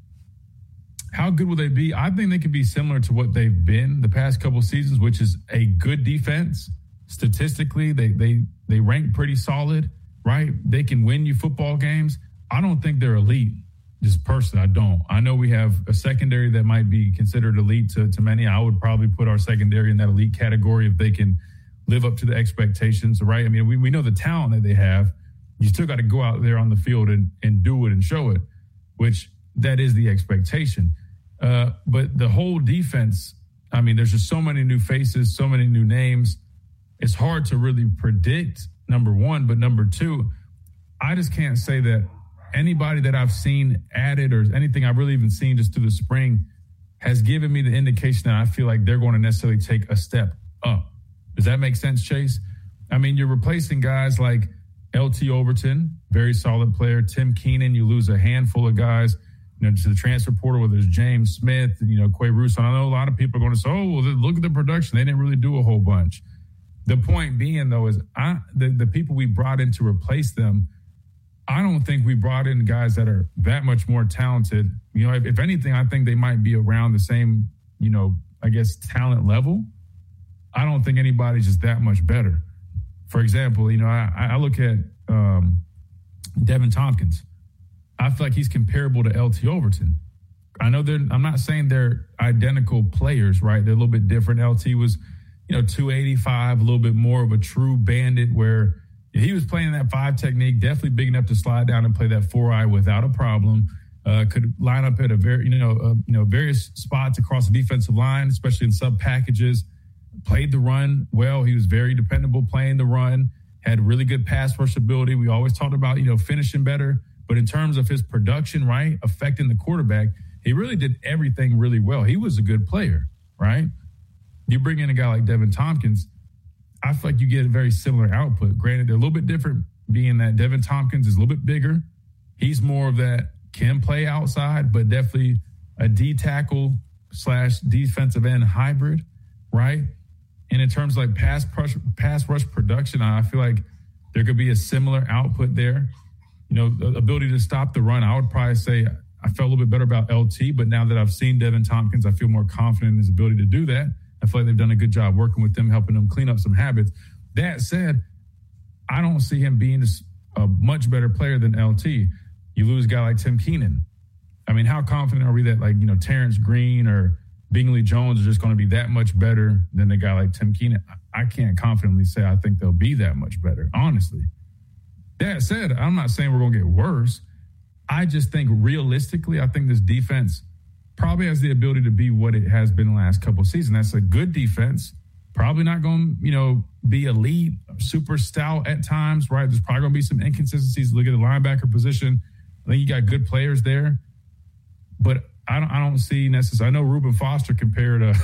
How good will they be? I think they could be similar to what they've been the past couple seasons, which is a good defense. Statistically, they rank pretty solid, right? They can win you football games. I don't think they're elite. Just personally, I don't. I know we have a secondary that might be considered elite to many. I would probably put our secondary in that elite category if they can live up to the expectations, right? I mean, we know the talent that they have. You still got to go out there on the field and do it and show it, which that is the expectation. But the whole defense, I mean, there's just so many new faces, so many new names. It's hard to really predict, number one. But number two, I just can't say that anybody that I've seen added or anything I've really even seen just through the spring has given me the indication that I feel like they're going to necessarily take a step up. Does that make sense, Chase? I mean, you're replacing guys like LT Overton, very solid player. Tim Keenan, you lose a handful of guys, to the transfer portal, whether it's James Smith, Quay Russon. I know a lot of people are going to say, look at the production. They didn't really do a whole bunch. The point being, though, is the people we brought in to replace them, I don't think we brought in guys that are that much more talented. If anything, I think they might be around the same, talent level. I don't think anybody's just that much better. For example, I look at Devin Tompkins. I feel like he's comparable to LT Overton. I know I'm not saying they're identical players, right? They're a little bit different. LT was, 285, a little bit more of a true bandit where he was playing that 5 technique, definitely big enough to slide down and play that 4-eye without a problem. Could line up at a various spots across the defensive line, especially in sub packages. Played the run well. He was very dependable playing the run. Had really good pass rush ability. We always talked about finishing better, but in terms of his production, right, affecting the quarterback, he really did everything really well. He was a good player, right? You bring in a guy like Devin Tompkins, I feel like you get a very similar output. Granted, they're a little bit different, being that Devin Tompkins is a little bit bigger. He's more of that can play outside, but definitely a D tackle / defensive end hybrid, right? And in terms of like pass rush production, I feel like there could be a similar output there. The ability to stop the run, I would probably say I felt a little bit better about LT, but now that I've seen Devin Tompkins, I feel more confident in his ability to do that. I feel like they've done a good job working with them, helping them clean up some habits. That said, I don't see him being a much better player than LT. You lose a guy like Tim Keenan. I mean, how confident are we that Terrence Green or Bingley Jones are just going to be that much better than a guy like Tim Keenan? I can't confidently say I think they'll be that much better, honestly. That said, I'm not saying we're going to get worse. I just think realistically, I think this defense probably has the ability to be what it has been the last couple of seasons. That's a good defense. Probably not going to, be elite, super stout at times, right? There's probably going to be some inconsistencies. Look at the linebacker position. I think you got good players there. But I don't see necessarily. I know Reuben Foster compared to,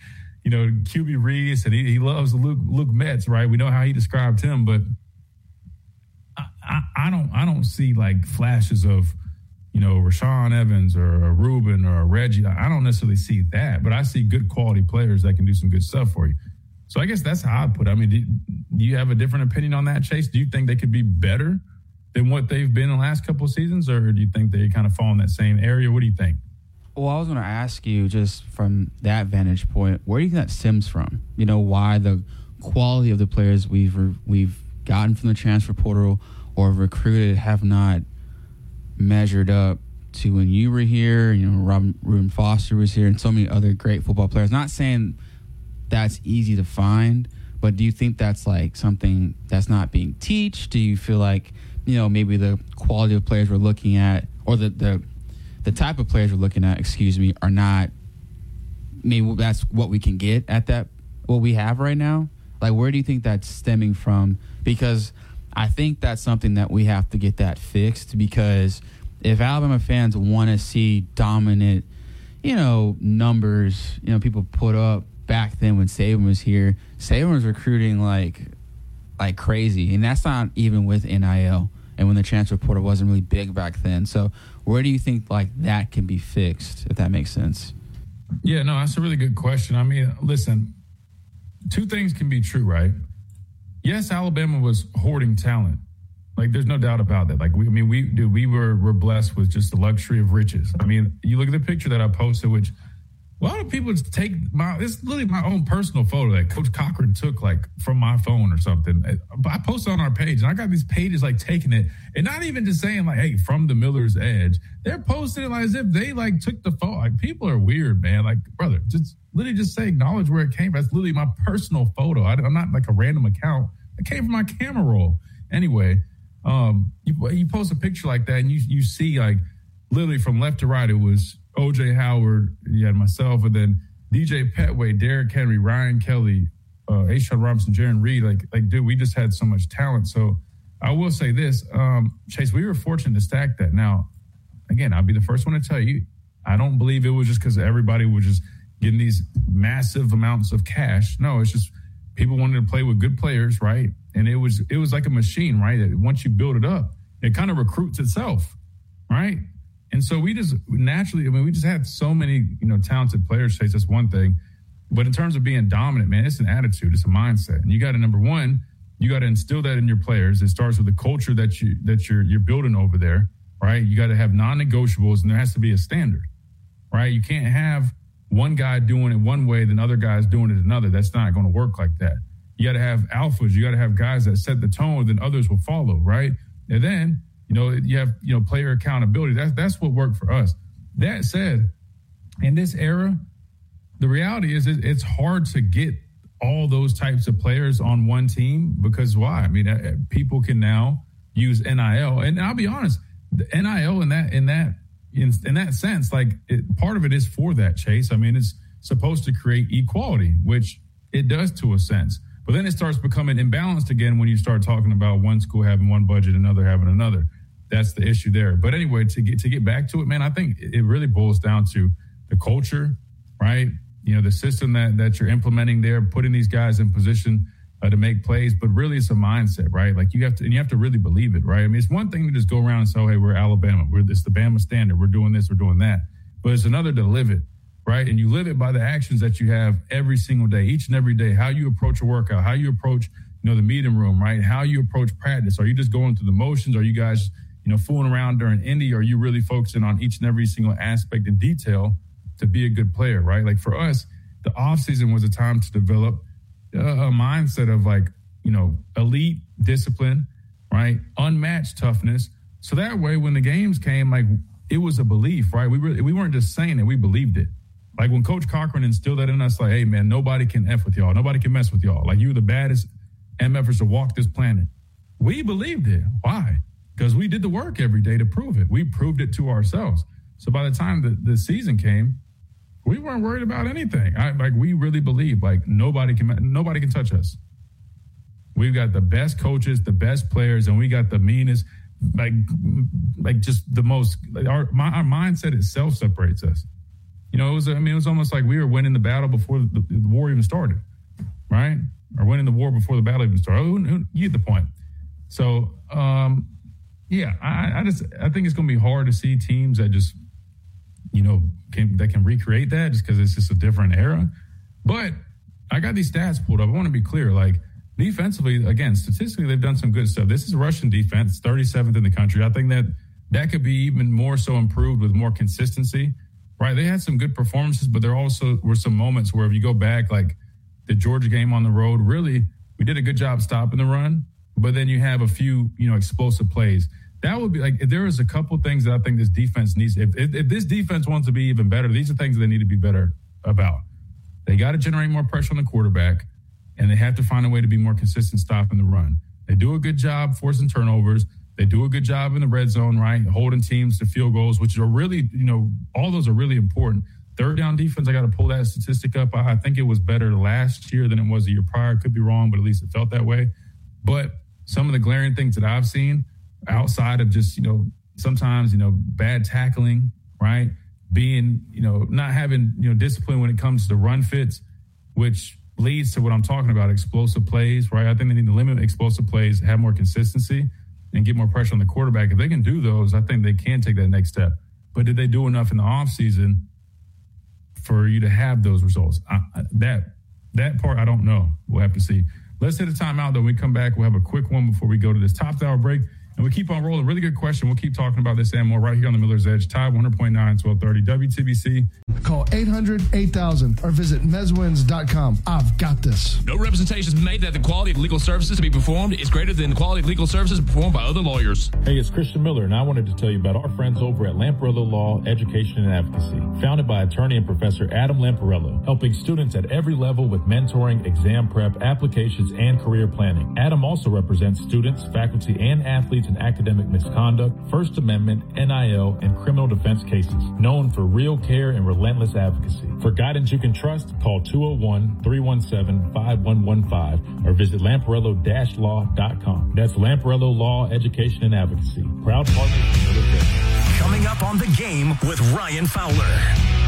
QB Reese, and he loves Luke Metz, right? We know how he described him, but I don't see like flashes of, Rashaan Evans or a Ruben or a Reggie. I don't necessarily see that, but I see good quality players that can do some good stuff for you. So I guess that's how I'd put it. I mean, do you have a different opinion on that, Chase? Do you think they could be better than what they've been in the last couple of seasons, or do you think they kind of fall in that same area? What do you think? Well, I was going to ask you, just from that vantage point, where do you think that stems from? Why the quality of the players we've gotten from the transfer portal or recruited have not measured up to when you were here. Reuben Foster was here, and so many other great football players. Not saying that's easy to find, but do you think that's like something that's not being taught? Do you feel like maybe the quality of players we're looking at, or the type of players we're looking at, are not, maybe that's what we can get at that, what we have right now? Like, where do you think that's stemming from? Because I think that's something that we have to get that fixed, because if Alabama fans want to see dominant, numbers, people put up back then when Saban was here, Saban was recruiting like crazy, and that's not even with NIL. And when the transfer portal wasn't really big back then. So where do you think like that can be fixed, if that makes sense? Yeah, no, that's a really good question. I mean, listen, two things can be true, right? Yes, Alabama was hoarding talent. Like, there's no doubt about that. Like, we were blessed with just the luxury of riches. I mean, you look at the picture that I posted, which a lot of people just take it's literally my own personal photo that Coach Cochran took like from my phone or something. I posted on our page, and I got these pages like taking it, and not even just saying like, hey, from the Miller's Edge. They're posting it like as if they like took the photo. Like, people are weird, man. Like, brother, just literally just say acknowledge where it came from. That's literally my personal photo. I'm not like a random account. It came from my camera roll. Anyway, you post a picture like that, and you see like literally from left to right, it was O.J. Howard, you had myself, and then DJ Petway, Derrick Henry, Ryan Kelly, A'Shawn Robinson, Jaron Reed. Like, dude, we just had so much talent. So I will say this, Chase, we were fortunate to stack that. Now, again, I'll be the first one to tell you, I don't believe it was just because everybody was just getting these massive amounts of cash. No, it's just people wanted to play with good players, right? And it was like a machine, right? Once you build it up, it kind of recruits itself, right? And so we just naturally, we just had so many, talented players. Chase, that's one thing. But in terms of being dominant, man, it's an attitude, it's a mindset. And you got to, number one, you got to instill that in your players. It starts with the culture that you're building over there, right? You got to have non-negotiables, and there has to be a standard, right? You can't have one guy doing it one way, then other guys doing it another. That's not going to work like that. You got to have alphas. You got to have guys that set the tone, then others will follow, right? And then, you have, player accountability. That's what worked for us. That said, in this era, the reality is it's hard to get all those types of players on one team, because why? I mean, people can now use NIL, and I'll be honest, the NIL in that sense, like part of it is for that, Chase. I mean, it's supposed to create equality, which it does to a sense. But then it starts becoming imbalanced again when you start talking about one school having one budget, another having another. That's the issue there. But anyway, to get back to it, man, I think it really boils down to the culture, right? The system that you're implementing there, putting these guys in position to make plays, but really it's a mindset, right? Like you have to really believe it, right? I mean, it's one thing to just go around and say, oh, hey, we're Alabama. It's the Bama standard. We're doing this, we're doing that. But it's another to live it, right? And you live it by the actions that you have every single day, each and every day, how you approach a workout, how you approach, the meeting room, right? How you approach practice. Are you just going through the motions? Are you guys, fooling around during Indy? Or are you really focusing on each and every single aspect and detail to be a good player, right? Like for us, the offseason was a time to develop a mindset of like, elite discipline, right? Unmatched toughness. So that way, when the games came, like it was a belief, right? We weren't just saying it, we believed it. Like when Coach Cochran instilled that in us, like, hey man, nobody can F with y'all. Nobody can mess with y'all. Like you're the baddest MFers to walk this planet. We believed it. Why? Because we did the work every day to prove it. We proved it to ourselves. So by the time the season came, we weren't worried about anything. We really believe like nobody can touch us. We've got the best coaches, the best players, and we got the meanest, like just the most. Like our mindset itself separates us. It was almost like we were winning the battle before the war even started, right? Or winning the war before the battle even started. You get the point. So Yeah, I think it's going to be hard to see teams that just, that can recreate that just because it's just a different era. But I got these stats pulled up. I want to be clear. Like, defensively, again, statistically, they've done some good stuff. This is Russian defense, 37th in the country. I think that could be even more so improved with more consistency, right? They had some good performances, but there also were some moments where if you go back, like the Georgia game on the road, really, we did a good job stopping the run, but then you have a few, explosive plays. That would be like, if there is a couple things that I think this defense needs, if this defense wants to be even better, these are things that they need to be better about. They got to generate more pressure on the quarterback, and they have to find a way to be more consistent stopping the run. They do a good job forcing turnovers. They do a good job in the red zone, right? Holding teams to field goals, which are really, all those are really important. Third down defense, I got to pull that statistic up. I think it was better last year than it was the year prior. Could be wrong, but at least it felt that way. But some of the glaring things that I've seen outside of just, sometimes, bad tackling, right? Being, not having, discipline when it comes to the run fits, which leads to what I'm talking about, explosive plays, right? I think they need to limit explosive plays, have more consistency, and get more pressure on the quarterback. If they can do those, I think they can take that next step. But did they do enough in the offseason for you to have those results? That part, I don't know. We'll have to see. Let's hit a timeout, though. When we come back, we'll have a quick one before we go to this top hour break. And we keep on rolling. Really good question. We'll keep talking about this and more right here on the Miller's Edge. Tide 100.9, 1230 WTBC. Call 800-8000 or visit mezwins.com. I've got this. No representation has been made that the quality of legal services to be performed is greater than the quality of legal services performed by other lawyers. Hey, it's Christian Miller, and I wanted to tell you about our friends over at Lamparello Law, Education and Advocacy. Founded by attorney and Professor Adam Lamparello, helping students at every level with mentoring, exam prep, applications, and career planning. Adam also represents students, faculty, and athletes in academic misconduct, First Amendment, NIL, and criminal defense cases. Known for real care and relentless advocacy. For guidance you can trust, call 201-317-5115 or visit lamparello-law.com. That's Lamparello Law, Education and Advocacy. Proud partners of Miller's Edge. Coming up on The Game with Ryan Fowler.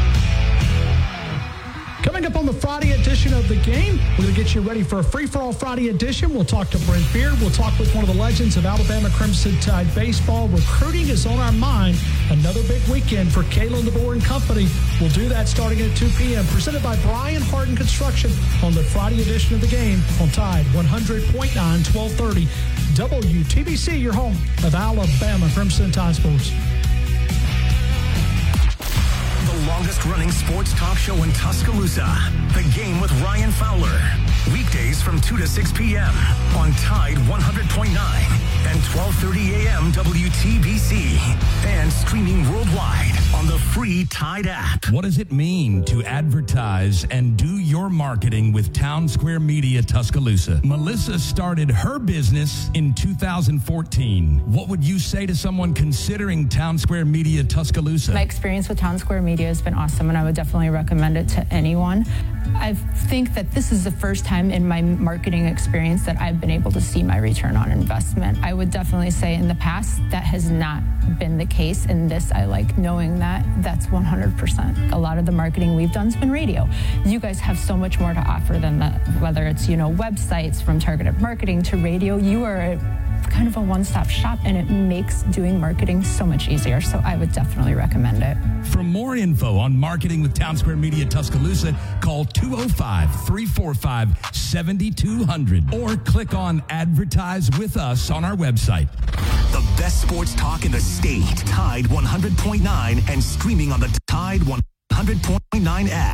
Coming up on the Friday edition of The Game, we're going to get you ready for a free-for-all Friday edition. We'll talk to Brent Beard. We'll talk with one of the legends of Alabama Crimson Tide baseball. Recruiting is on our mind. Another big weekend for Kalen DeBoer and company. We'll do that starting at 2 p.m. Presented by Brian Harden Construction on the Friday edition of The Game on Tide 100.9, 1230 WTBC, your home of Alabama Crimson Tide Sports. The longest-running sports talk show in Tuscaloosa. The Game with Ryan Fowler. Weekdays from 2 to 6 p.m. on Tide 100.9 and 12:30 a.m. WTBC. And streaming worldwide on the free Tide app. What does it mean to advertise and do your marketing with Town Square Media Tuscaloosa? Melissa started her business in 2014. What would you say to someone considering Town Square Media Tuscaloosa? My experience with Town Square Media has been awesome, and I would definitely recommend it to anyone. I think that this is the first time in my marketing experience that I've been able to see my return on investment. I would definitely say in the past that has not been the case. In this, I like knowing that that's 100%. A lot of the marketing we've done has been radio. You guys have so much more to offer than that, whether it's, websites, from targeted marketing to radio. You are kind of a one-stop shop, and it makes doing marketing so much easier. So I would definitely recommend it. For more info on marketing with Town Square Media Tuscaloosa, call 205-345-7200 or click on Advertise with Us on our website. The best sports talk in the state. Tide 100.9 and streaming on the Tide 100.9 app.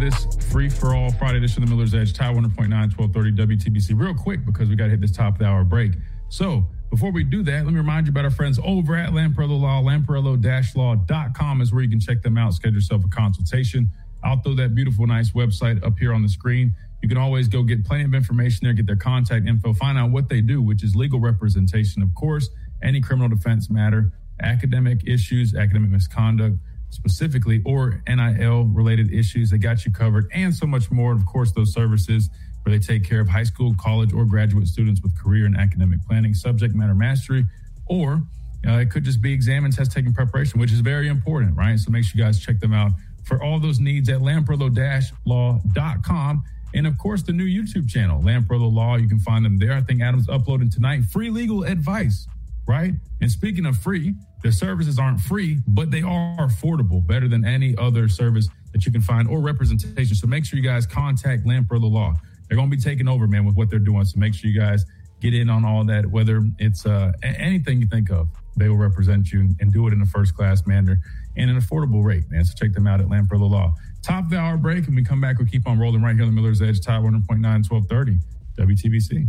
this free-for-all Friday edition of the Miller's Edge, Tide 100.9, 1230 WTBC. Real quick, because we got to hit this top of the hour break. So before we do that, let me remind you about our friends over at Lamparello Law. Lamparello-law.com is where you can check them out, schedule yourself a consultation. I'll throw that beautiful, nice website up here on the screen. You can always go get plenty of information there, get their contact info, find out what they do, which is legal representation, of course, any criminal defense matter, academic issues, academic misconduct specifically, or NIL-related issues. They got you covered, and so much more. Of course, those services where they take care of high school, college, or graduate students with career and academic planning, subject matter mastery, or it could just be exam and test taking preparation, which is very important, right? So make sure you guys check them out for all those needs at Lamparello-law.com. And, of course, the new YouTube channel, Lamparello Law. You can find them there. I think Adam's uploading tonight free legal advice, right? And speaking of free, their services aren't free, but they are affordable, better than any other service that you can find or representation. So make sure you guys contact Lamparello Law. They're going to be taking over, man, with what they're doing. So make sure you guys get in on all that, whether it's anything you think of. They will represent you and do it in a first-class manner and an affordable rate, man. So check them out at Lamparello Law. Top of the hour break, and we come back, we'll keep on rolling right here on the Miller's Edge, Tide 100.9, 1230, WTBC.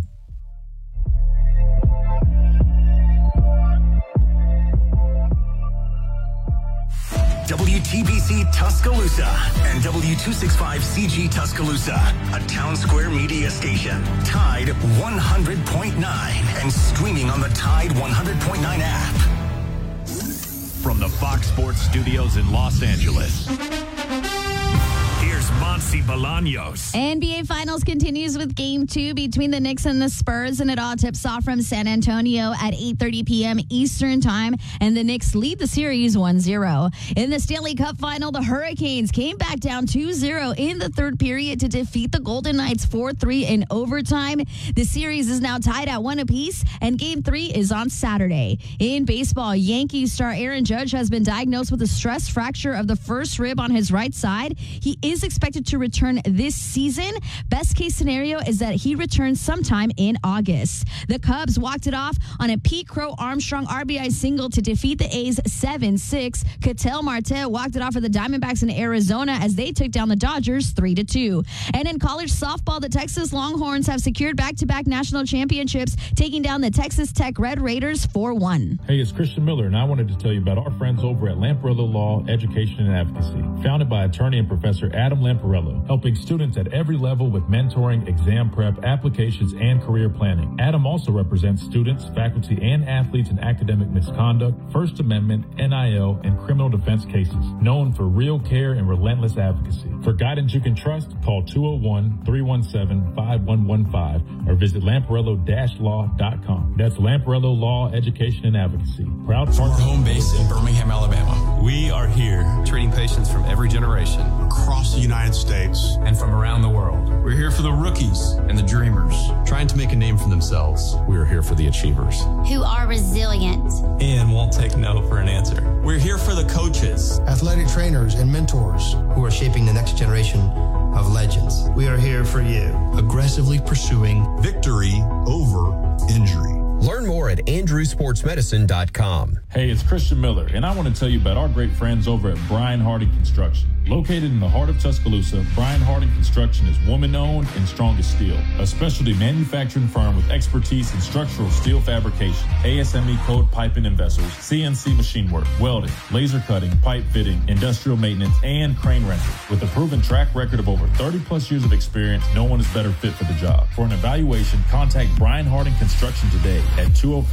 WTBC Tuscaloosa and W265CG Tuscaloosa, a Town Square media station. Tide 100.9 and streaming on the Tide 100.9 app. From the Fox Sports Studios in Los Angeles, here's Monsi Bolaños. NBA Finals continues with Game 2 between the Knicks and the Spurs, and it all tips off from San Antonio at 8:30 p.m. Eastern Time, and the Knicks lead the series 1-0. In the Stanley Cup Final, the Hurricanes came back down 2-0 in the third period to defeat the Golden Knights 4-3 in overtime. The series is now tied at 1 apiece, and Game 3 is on Saturday. In baseball, Yankees star Aaron Judge has been diagnosed with a stress fracture of the first rib on his right side. He is expected to return this season. Best case scenario is that he returns sometime in August. The Cubs walked it off on a Pete Crow Armstrong RBI single to defeat the A's 7-6. Ketel Marte walked it off for the Diamondbacks in Arizona as they took down the Dodgers 3-2. And in college softball, the Texas Longhorns have secured back-to-back national championships, taking down the Texas Tech Red Raiders 4-1. Hey, it's Christian Miller, and I wanted to tell you about our friends over at Lamparello Law, Education and Advocacy. Founded by attorney and Professor Adam Lamparello, helping students at every level with mentoring, exam prep, applications, and career planning. Adam also represents students, faculty, and athletes in academic misconduct, First Amendment, NIL, and criminal defense cases. Known for real care and relentless advocacy. For guidance you can trust, call 201-317-5115 or visit Lamparello-law.com. That's Lamparello Law, Education and Advocacy. Proud partner. Home base in Birmingham, Alabama. We are here treating patients from every generation across the United States and from around the world. We're here for the rookies and the dreamers, trying to make a name for themselves. We're here for the achievers who are resilient and won't take no for an answer. We're here for the coaches, athletic trainers, and mentors who are shaping the next generation of legends. We are here for you, aggressively pursuing victory over injury. Learn more at andrewsportsmedicine.com. Hey, it's Christian Miller, and I want to tell you about our great friends over at Brian Harding Construction. Located in the heart of Tuscaloosa, Brian Harding Construction is woman-owned and strong as steel, a specialty manufacturing firm with expertise in structural steel fabrication, ASME code piping and vessels, CNC machine work, welding, laser cutting, pipe fitting, industrial maintenance, and crane rentals. With a proven track record of over 30-plus years of experience, no one is better fit for the job. For an evaluation, contact Brian Harding Construction today at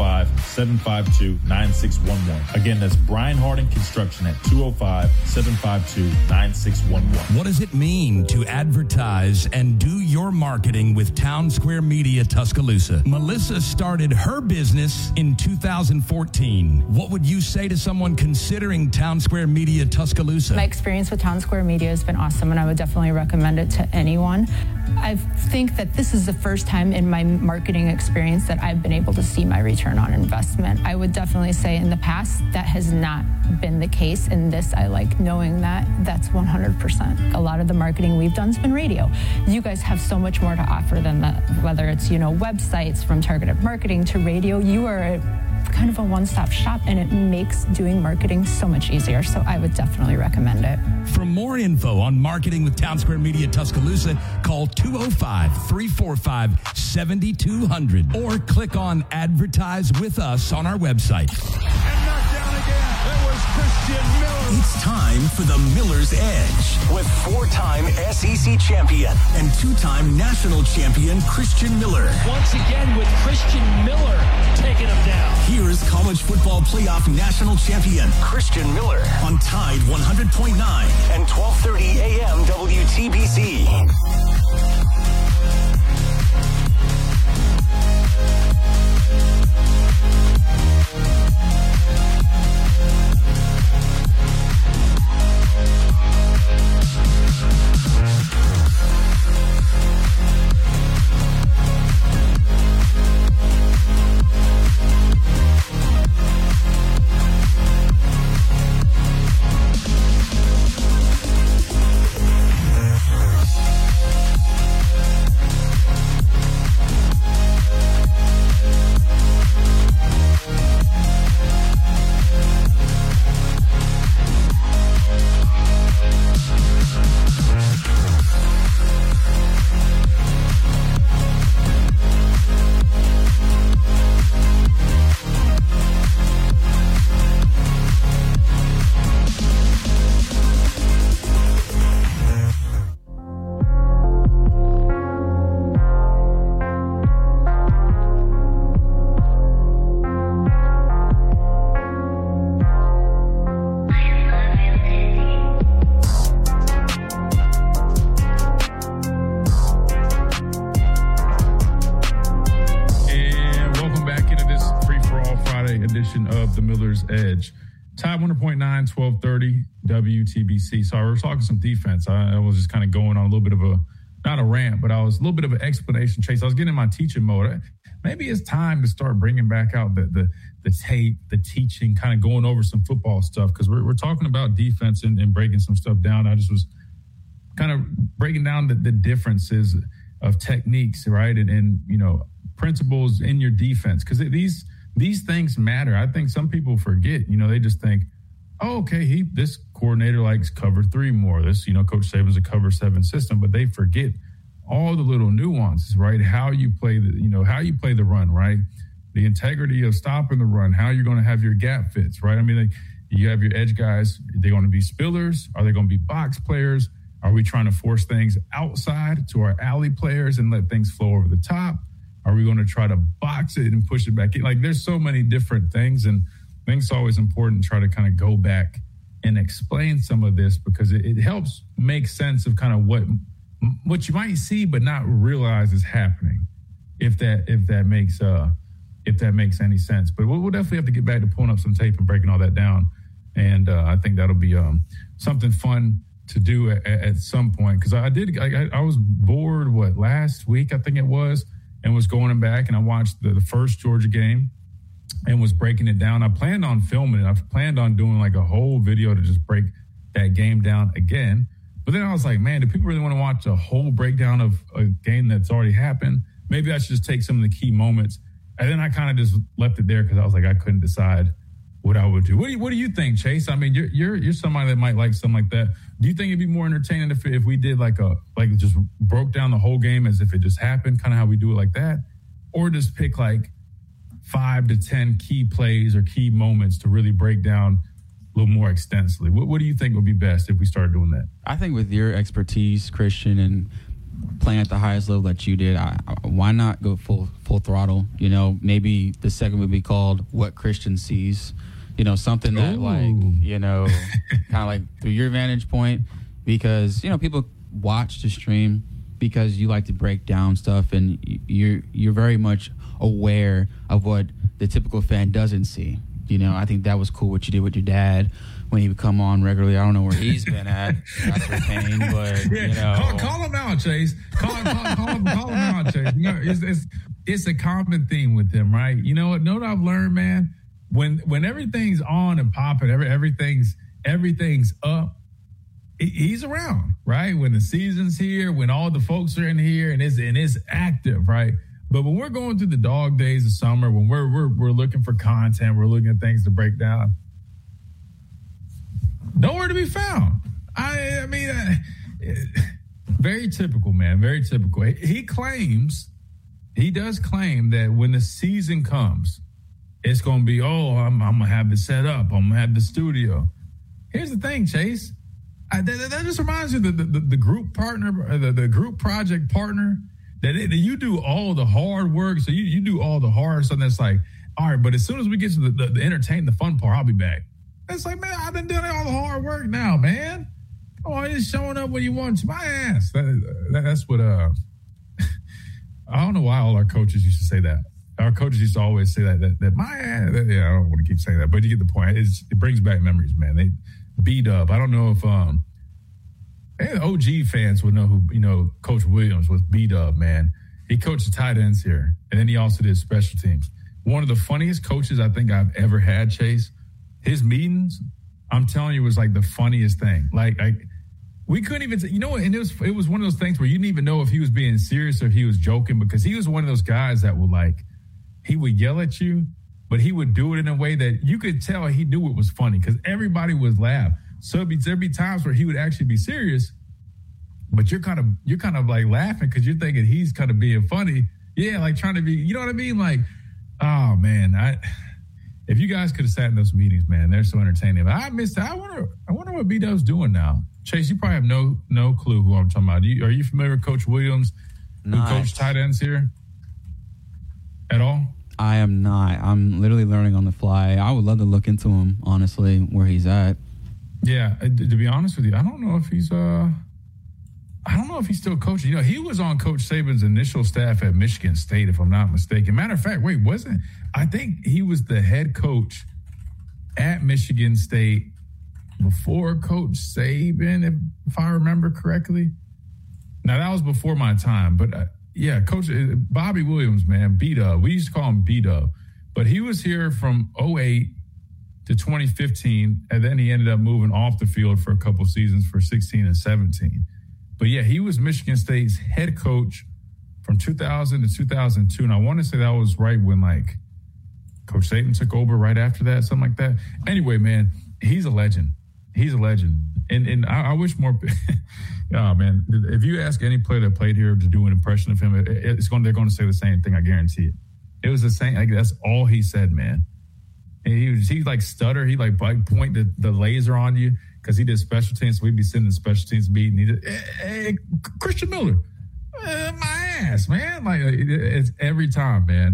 205-752-9611. Again, that's Brian Harding Construction at 205-752-9611. What does it mean to advertise and do your marketing with Town Square Media Tuscaloosa? Melissa started her business in 2014. What would you say to someone considering Town Square Media Tuscaloosa? My experience with Town Square Media has been awesome, and I would definitely recommend it to anyone. I think that this is the first time in my marketing experience that I've been able to see my return on investment. I would definitely say in the past that has not been the case. In this, I like knowing that that's 100%. A lot of the marketing we've done has been radio. You guys have so much more to offer than that, whether it's, websites, from targeted marketing to radio. You are kind of a one-stop shop, and it makes doing marketing so much easier. So I would definitely recommend it. For more info on marketing with Town Square Media Tuscaloosa, call 205-345-7200 or click on Advertise with Us on our website. It's time for the Miller's Edge with 4-time SEC champion and 2-time national champion Christian Miller. Once again with Christian Miller taking him down. Here is college football playoff national champion Christian Miller on Tide 100.9 and 12:30 a.m. WTBC. Edge. Tide 100.9, 1230 WTBC. Sorry, we're talking some defense. I was just kind of going on a little bit of not a rant, but I was a little bit of an explanation, Chase. I was getting in my teaching mode. Maybe it's time to start bringing back out the tape, the teaching, kind of going over some football stuff, because we're talking about defense and breaking some stuff down. I just was kind of breaking down the differences of techniques, right? And you know, principles in your defense, because these things matter. I think some people forget, you know, they just think, oh, okay, this coordinator likes cover 3 more. This, you know, Coach Saban's a cover 7 system, but they forget all the little nuances, right? How you play the run, right? The integrity of stopping the run, how you're going to have your gap fits, right? I mean, you have your edge guys. Are they going to be spillers? Are they going to be box players? Are we trying to force things outside to our alley players and let things flow over the top? Are we going to try to box it and push it back in? Like, there's so many different things, and I think it's always important to try to kind of go back and explain some of this, because it helps make sense of kind of what you might see but not realize is happening, if that makes any sense. But we'll definitely have to get back to pulling up some tape and breaking all that down, and I think that'll be something fun to do at some point, because I was bored last week I think it was, and was going back and I watched the first Georgia game and was breaking it down. I planned on filming it. I planned on doing like a whole video to just break that game down again. But then I was like, man, do people really want to watch a whole breakdown of a game that's already happened? Maybe I should just take some of the key moments. And then I kind of just left it there because I was like, I couldn't decide what I would do. What do you think, Chase? I mean, you're somebody that might like something like that. Do you think it'd be more entertaining if we did like just broke down the whole game as if it just happened, kind of how we do it like that, or just pick like 5 to 10 key plays or key moments to really break down a little more extensively? What do you think would be best if we started doing that? I think with your expertise, Christian, and playing at the highest level that you did, why not go full throttle? You know, maybe the segment would be called "What Christian Sees." You know, something that kind of like through your vantage point, because, you know, people watch the stream because you like to break down stuff, and you're very much aware of what the typical fan doesn't see. You know, I think that was cool what you did with your dad when he would come on regularly. I don't know where he's been at. That's for pain, but yeah, you know, call him out, Chase. Call him out, Chase. You know, it's a common theme with him, right? You know what? Know what I've learned, man? When everything's on and popping, everything's up, he's around, right? When the season's here, when all the folks are in here and it's active, right? But when we're going through the dog days of summer, when we're looking for content, we're looking at things to break down, nowhere to be found. I mean, very typical, man. Very typical. He does claim that when the season comes, it's going to be, I'm going to have this set up. I'm going to have the studio. Here's the thing, Chase. That just reminds you of the group partner, the group project partner, that you do all the hard work. So you do all the hard stuff. That's like, all right, but as soon as we get to the entertain, the fun part, I'll be back. It's like, man, I've been doing all the hard work now, man. Oh, just showing up when you want to. My ass. That's what, I don't know why all our coaches used to say that. Our coaches used to always say that my ass. Yeah, I don't want to keep saying that, but you get the point. It brings back memories, man. They beat up. I don't know if OG fans would know who, Coach Williams was beat up, man. He coached the tight ends here, and then he also did special teams. One of the funniest coaches I think I've ever had, Chase. His meetings, I'm telling you, was like the funniest thing. Like we couldn't even, and it was one of those things where you didn't even know if he was being serious or if he was joking, because he was one of those guys that would he would yell at you, but he would do it in a way that you could tell he knew it was funny because everybody was laughing. So there'd be times where he would actually be serious, but you're kind of like laughing because you're thinking he's kind of being funny. Yeah, like trying to be, you know what I mean? Like, oh man, if you guys could have sat in those meetings, man, they're so entertaining. But I missed it. I wonder what B-Dub's doing now. Chase, you probably have no clue who I'm talking about. Are you familiar with Coach Williams, who coached tight ends here at all? I am not. I'm literally learning on the fly. I would love to look into him, honestly, where he's at. Yeah, to be honest with you, I don't know if he's still coaching. He was on Coach Saban's initial staff at Michigan State, if I'm not mistaken. Matter of fact, I think he was the head coach at Michigan State before Coach Saban, if I remember correctly. Now, that was before my time, but yeah, Coach Bobby Williams, man, B-Dub. We used to call him B-Dub. But he was here from 2008 to 2015, and then he ended up moving off the field for a couple seasons for 16 and 17. But yeah, he was Michigan State's head coach from 2000 to 2002. And I want to say that was right when Coach Saban took over right after that, something like that. Anyway, man, he's a legend. He's a legend. And I wish more oh man, if you ask any player that played here to do an impression of him, they're going to say the same thing, I guarantee it. It was the same, that's all he said, man. And he stutter, he point the laser on you. Because he did special teams, so we'd be sitting in the special teams meeting. He did, hey, Christian Miller, my ass, man. It's every time, man.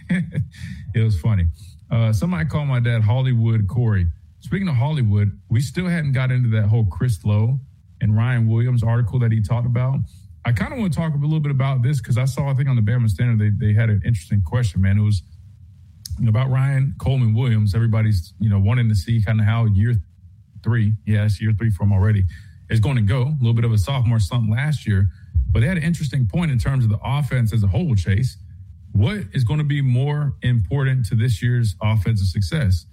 It was funny. Somebody called my dad Hollywood Corey. Speaking of Hollywood, we still hadn't got into that whole Chris Lowe and Ryan Williams article that he talked about. I kind of want to talk a little bit about this because I think on the Bama Standard, they had an interesting question, man. It was about Ryan Coleman Williams. Everybody's, wanting to see kind of how year 3, it's year 3 for him already, is going to go. A little bit of a sophomore slump last year, but they had an interesting point in terms of the offense as a whole, Chase. What is going to be more important to this year's offensive success?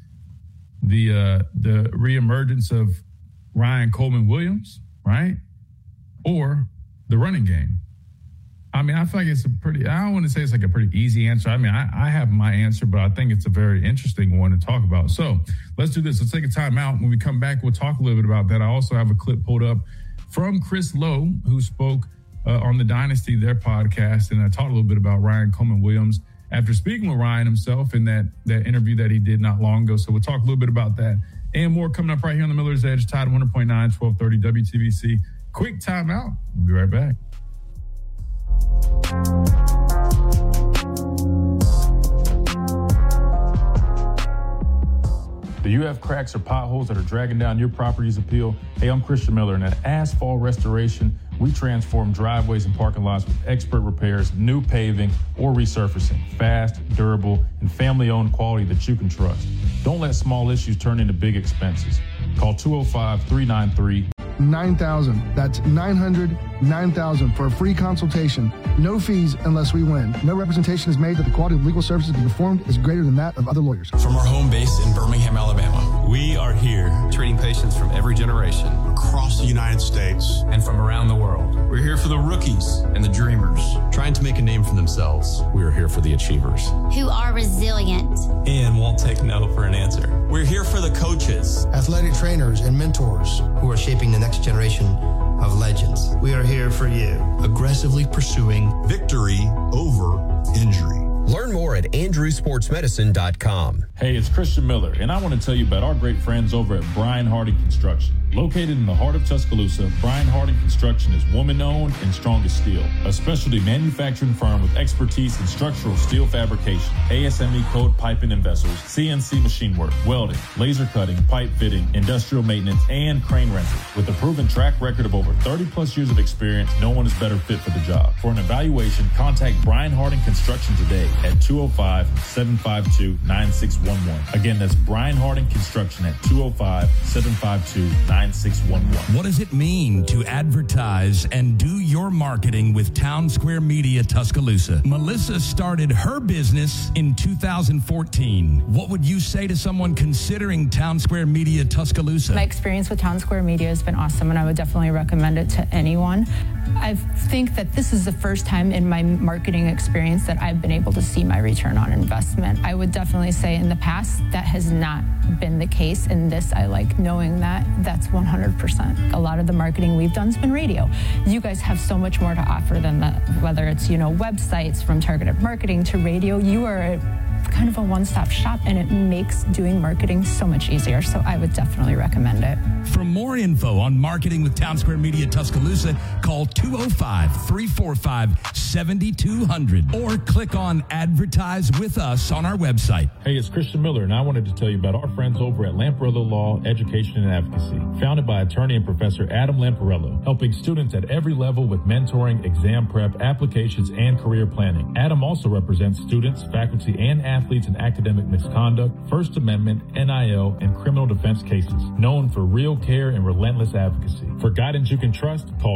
The reemergence of Ryan Coleman Williams, right? Or the running game? I mean, I feel like it's I don't want to say it's a pretty easy answer. I mean, I have my answer, but I think it's a very interesting one to talk about. So let's do this. Let's take a time out. When we come back, we'll talk a little bit about that. I also have a clip pulled up from Chris Lowe, who spoke on the Dynasty, their podcast, and I talked a little bit about Ryan Coleman Williams after speaking with Ryan himself in that interview that he did not long ago. So we'll talk a little bit about that and more coming up right here on the Miller's Edge, Tide 100.9, 1230 WTBC. Quick time out. We'll be right back. Do you have cracks or potholes that are dragging down your property's appeal? Hey, I'm Christian Miller, and at Asphalt Restoration, we transform driveways and parking lots with expert repairs, new paving, or resurfacing. Fast, durable, and family-owned quality that you can trust. Don't let small issues turn into big expenses. Call 205-393 $9,000. That's 900-9000 for a free consultation. No fees unless we win. No representation is made that the quality of legal services to be performed is greater than that of other lawyers. From our home base in Birmingham, Alabama, we are here treating patients from every generation across the United States and from around the world. We're here for the rookies and the dreamers, trying to make a name for themselves. We're here for the achievers, who are resilient and won't take no for an answer. We're here for the coaches, athletic trainers, and mentors who are shaping the next generation of legends. We are here for you, aggressively pursuing victory over injury. Learn more at andrewsportsmedicine.com. Hey, it's Christian Miller, and I want to tell you about our great friends over at Brian Harding Construction. Located in the heart of Tuscaloosa, Brian Harding Construction is woman-owned and strong as steel, a specialty manufacturing firm with expertise in structural steel fabrication, ASME code piping and vessels, CNC machine work, welding, laser cutting, pipe fitting, industrial maintenance, and crane rentals. With a proven track record of over 30-plus years of experience, no one is better fit for the job. For an evaluation, contact Brian Harding Construction today at 205-752-9611. Again, that's Brian Harding Construction at 205-752-9611. What does it mean to advertise and do your marketing with Town Square Media Tuscaloosa? Melissa started her business in 2014. What would you say to someone considering Town Square Media Tuscaloosa? My experience with Town Square Media has been awesome, and I would definitely recommend it to anyone. I think that this is the first time in my marketing experience that I've been able to see my return on investment. I would definitely say in the past that has not been the case. In this, I like knowing that that's 100%. A lot of the marketing we've done has been radio. You guys have so much more to offer than that, whether it's, websites, from targeted marketing to radio. You are kind of a one-stop shop, and it makes doing marketing so much easier. So I would definitely recommend it. For more info on marketing with Town Square Media Tuscaloosa, call 205-345-7200 or click on Advertise with Us on our website. Hey, it's Christian Miller, and I wanted to tell you about our friends over at Lamparello Law, Education and Advocacy. Founded by attorney and Professor Adam Lamparello, helping students at every level with mentoring, exam prep, applications, and career planning. Adam also represents students, faculty, and athletes in academic misconduct, First Amendment, NIL, and criminal defense cases. Known for real care and relentless advocacy. For guidance you can trust, call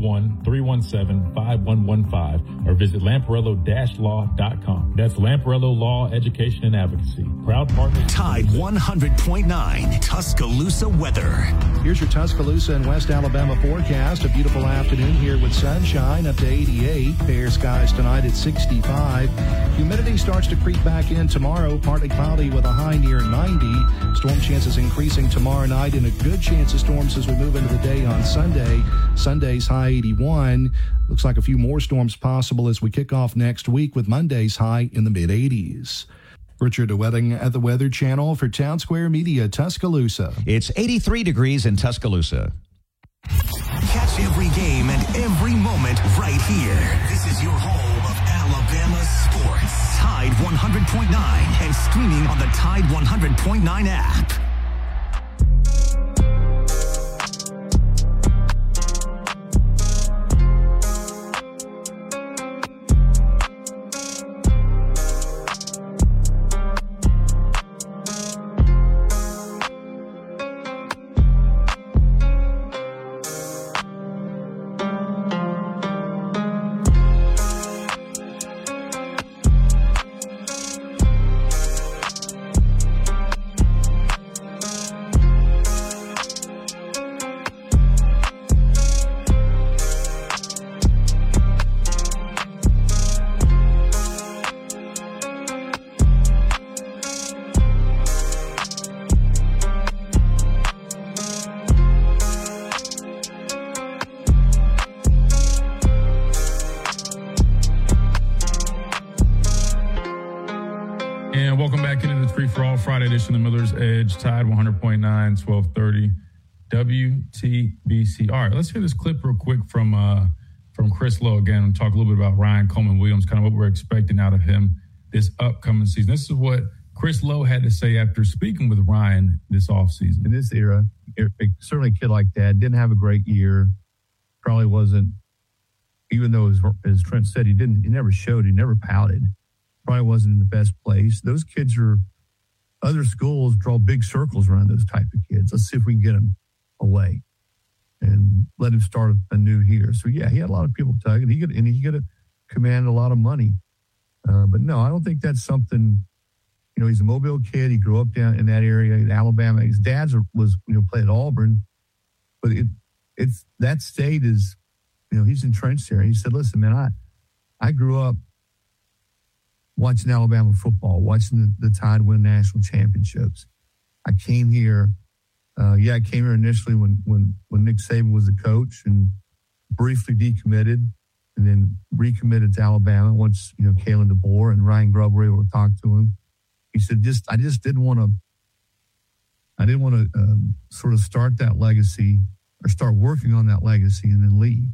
201-317-5115 or visit lamparello-law.com. That's Lamparello Law, Education and Advocacy. Proud partner. Tide 100.9 Tuscaloosa weather. Here's your Tuscaloosa and West Alabama forecast. A beautiful afternoon here with sunshine up to 88. Fair skies tonight at 65. Humidity starts to creep back in tomorrow, partly cloudy with a high near 90. Storm chances increasing tomorrow night, and a good chance of storms as we move into the day on Sunday. Sunday's high 81. Looks like a few more storms possible as we kick off next week with Monday's high in the mid-80s. Richard DeWetting at the Weather Channel for Town Square Media Tuscaloosa. It's 83 degrees in Tuscaloosa. Catch every game and every moment right here. This is your home of Alabama sports. Tide 100.9 and streaming on the Tide 100.9 app. And welcome back into the Free for All Friday edition of Miller's Edge, Tide 100.9, 1230 WTBC. All right, let's hear this clip real quick from Chris Lowe again and talk a little bit about Ryan Coleman Williams, kind of what we're expecting out of him this upcoming season. This is what Chris Lowe had to say after speaking with Ryan this offseason. In this era, certainly a kid like that didn't have a great year. Probably wasn't, even though as Trent said, he never showed, he never pouted. Probably wasn't in the best place. Those kids other schools draw big circles around those type of kids. Let's see if we can get them away and let him start anew here. So yeah, he had a lot of people tugging. He could command a lot of money. But no, I don't think that's something, he's a Mobile kid. He grew up down in that area in Alabama. His dad played at Auburn. But it's that state is, he's entrenched there. He said, listen, man, I grew up watching Alabama football, watching the Tide win national championships. I came here. I came here initially when Nick Saban was the coach and briefly decommitted and then recommitted to Alabama once, Kalen DeBoer and Ryan Grubb were able to talk to him. He said, I just didn't want to sort of start that legacy or start working on that legacy and then leave.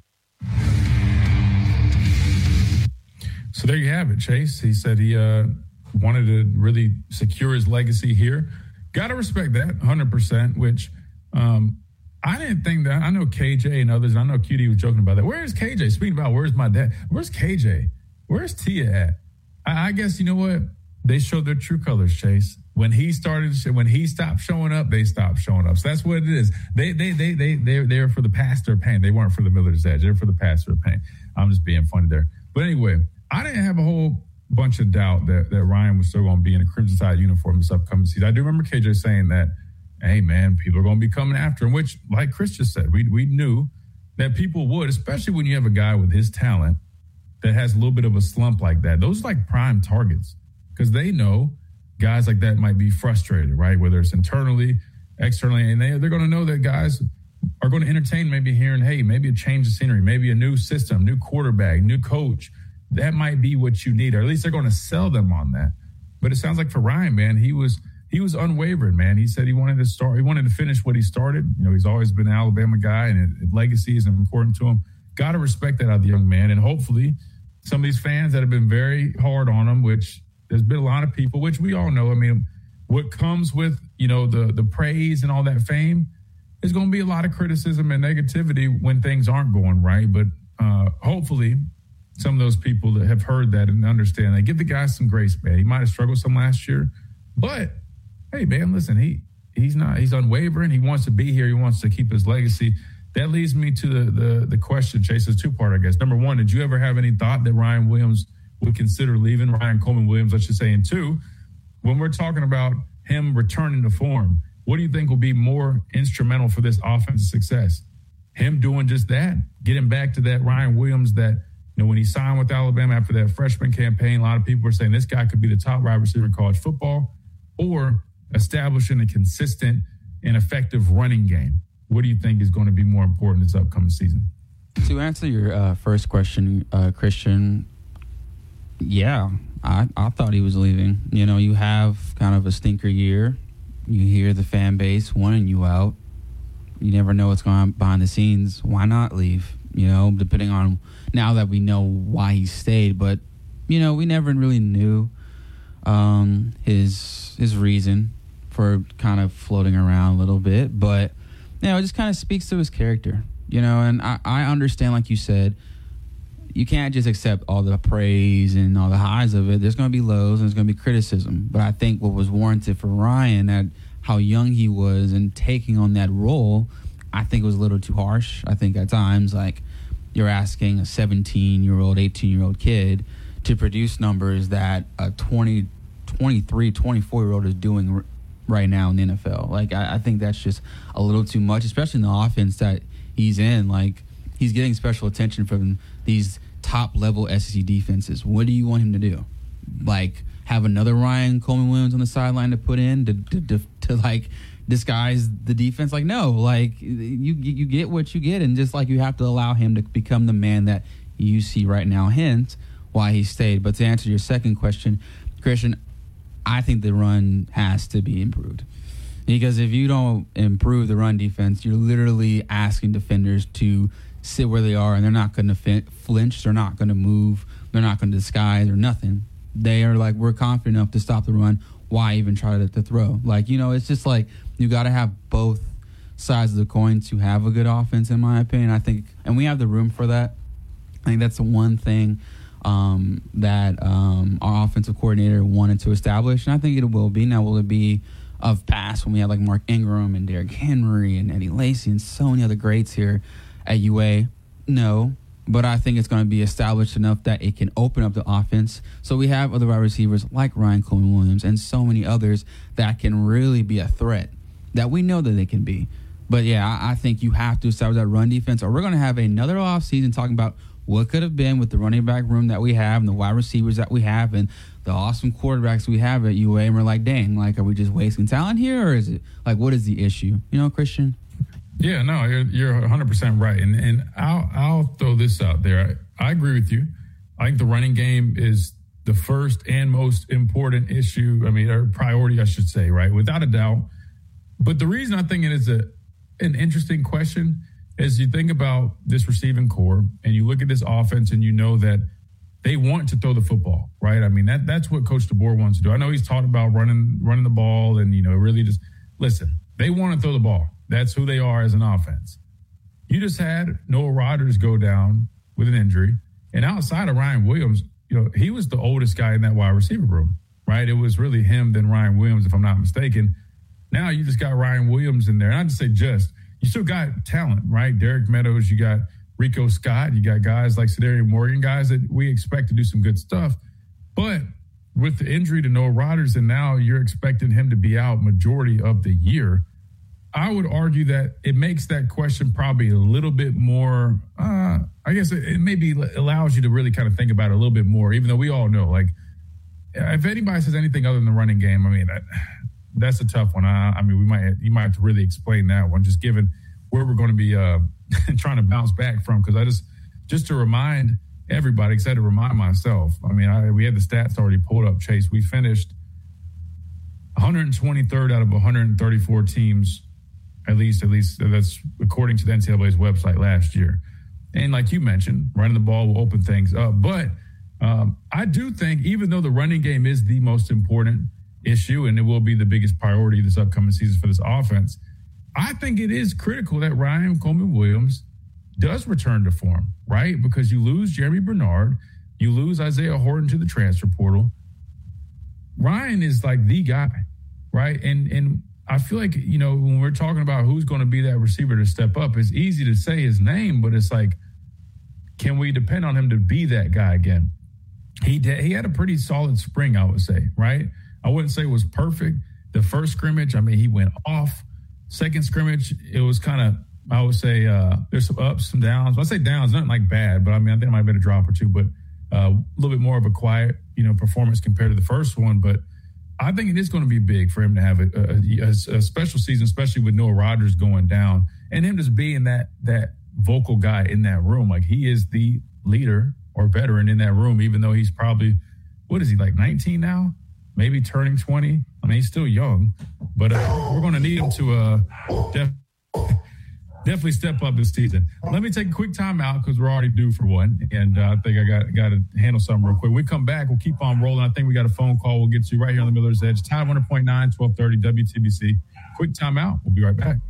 So there you have it, Chase. He said he wanted to really secure his legacy here. Got to respect that 100%, which I didn't think that. I know KJ and others, and I know QD was joking about that. Where's KJ? Speaking about where's my dad? Where's KJ? Where's Tia at? I guess, you know what? They showed their true colors, Chase. When he stopped showing up, they stopped showing up. So that's what it is. They were for the pass their pain. They weren't for the Miller's Edge. They were for the pass their pain. I'm just being funny there. But anyway, I didn't have a whole bunch of doubt that Ryan was still going to be in a Crimson Tide uniform this upcoming season. I do remember KJ saying that, hey, man, people are going to be coming after him, which, like Chris just said, we knew that people would, especially when you have a guy with his talent that has a little bit of a slump like that. Those are like prime targets because they know guys like that might be frustrated, right? Whether it's internally, externally, and they're going to know that guys are going to entertain maybe hearing, hey, maybe a change of scenery, maybe a new system, new quarterback, new coach. That might be what you need, or at least they're going to sell them on that. But it sounds like for Ryan, man, he was unwavering, man. He said he wanted to finish what he started. He's always been an Alabama guy, and legacy is important to him. Got to respect that out of the young man, and hopefully some of these fans that have been very hard on him, which there's been a lot of people, which we all know. I mean, what comes with, the praise and all that fame is going to be a lot of criticism and negativity when things aren't going right. But hopefully some of those people that have heard that and understand that, give the guy some grace, man. He might have struggled some last year, but hey, man, listen, he's unwavering. He wants to be here. He wants to keep his legacy. That leads me to the question, Chase, is two-part, I guess. Number one, did you ever have any thought that Ryan Williams would consider leaving? Ryan Coleman Williams, let's just say. And two, when we're talking about him returning to form, what do you think will be more instrumental for this offensive success? Him doing just that, getting back to that Ryan Williams that, when he signed with Alabama after that freshman campaign, a lot of people were saying this guy could be the top wide receiver in college football, or establishing a consistent and effective running game. What do you think is going to be more important this upcoming season? To answer your first question, Christian, yeah, I thought he was leaving. You have kind of a stinker year. You hear the fan base wanting you out. You never know what's going on behind the scenes. Why not leave? Depending on now that we know why he stayed. But, we never really knew his reason for kind of floating around a little bit. But, it just kind of speaks to his character, and I understand, like you said, you can't just accept all the praise and all the highs of it. There's going to be lows and there's going to be criticism. But I think what was warranted for Ryan, at how young he was and taking on that role, I think it was a little too harsh. I think at times, like, you're asking a 17-year-old, 18-year-old kid to produce numbers that a 20, 23, 24-year-old is doing right now in the NFL. Like, I think that's just a little too much, especially in the offense that he's in. Like, he's getting special attention from these top-level SEC defenses. What do you want him to do? Like, have another Ryan Coleman Williams on the sideline to put in to like, disguise the defense? Like, no. Like, you get what you get, and just like you have to allow him to become the man that you see right now, hence why he stayed. But to answer your second question, Christian, I think the run has to be improved. Because if you don't improve the run defense, you're literally asking defenders to sit where they are, and they're not going to flinch. They're not going to move. They're not going to disguise or nothing. They are like, we're confident enough to stop the run. Why even try to throw? Like, it's just like you got to have both sides of the coin to have a good offense, in my opinion. I think, and we have the room for that. I think that's the one thing that our offensive coordinator wanted to establish, and I think it will be. Now, will it be of past when we had like Mark Ingram and Derrick Henry and Eddie Lacy and so many other greats here at UA? No, but I think it's going to be established enough that it can open up the offense. So we have other wide receivers like Ryan Coleman Williams and so many others that can really be a threat, that we know that they can be. But, yeah, I think you have to establish that run defense, or we're going to have another offseason talking about what could have been with the running back room that we have and the wide receivers that we have and the awesome quarterbacks we have at UA. And we're like, dang, like, are we just wasting talent here, or is it, like, what is the issue? You know, Christian? Yeah, no, you're 100% right. And I'll throw this out there. I agree with you. I think the running game is the first and most important issue. I mean, or priority, I should say, right? Without a doubt. But the reason I think it is an interesting question is you think about this receiving core and you look at this offense and you know that they want to throw the football, right? I mean, that's what Coach DeBoer wants to do. I know he's talked about running the ball and, you know, really just listen, they want to throw the ball. That's who they are as an offense. You just had Noah Rodgers go down with an injury. And outside of Ryan Williams, you know, he was the oldest guy in that wide receiver room, right? It was really him, then Ryan Williams, if I'm not mistaken. Now you just got Ryan Williams in there. And I just say you still got talent, right? Derek Meadows, you got Rico Scott, you got guys like Cedarian Morgan, guys that we expect to do some good stuff. But with the injury to Noah Rodgers, and now you're expecting him to be out majority of the year, I would argue that it makes that question probably a little bit more, I guess it maybe allows you to really kind of think about it a little bit more, even though we all know, like, if anybody says anything other than the running game, I mean, that's a tough one. I mean, you might have to really explain that one, just given where we're going to be trying to bounce back from. Because just to remind everybody, because I had to remind myself, I mean, we had the stats already pulled up, Chase. We finished 123rd out of 134 teams, at least that's according to the NCAA's website last year. And like you mentioned, running the ball will open things up. But I do think, even though the running game is the most important issue and it will be the biggest priority this upcoming season for this offense, I think it is critical that Ryan Coleman-Williams does return to form, right? Because you lose Jeremy Bernard, you lose Isaiah Horton to the transfer portal. Ryan is like the guy, right? And I feel like, you know, when we're talking about who's going to be that receiver to step up, it's easy to say his name, but it's like, can we depend on him to be that guy again? He had a pretty solid spring, I would say, right? I wouldn't say it was perfect. The first scrimmage, I mean, he went off. Second scrimmage, it was kind of, I would say, there's some ups, some downs. When I say downs, nothing like bad, but I mean, I think it might have been a drop or two, but a little bit more of a quiet, you know, performance compared to the first one. But I think it is going to be big for him to have a special season, especially with Noah Rodgers going down and him just being that vocal guy in that room. Like, he is the leader or veteran in that room, even though he's probably, what is he, like 19 now? Maybe turning 20. I mean, he's still young, but we're going to need him to definitely step up this season. Let me take a quick timeout because we're already due for one, and I think I got to handle something real quick. When we come back, we'll keep on rolling. I think we got a phone call we'll get to right here on the Miller's Edge. Tide 100.9, 1230 WTBC. Quick timeout. We'll be right back.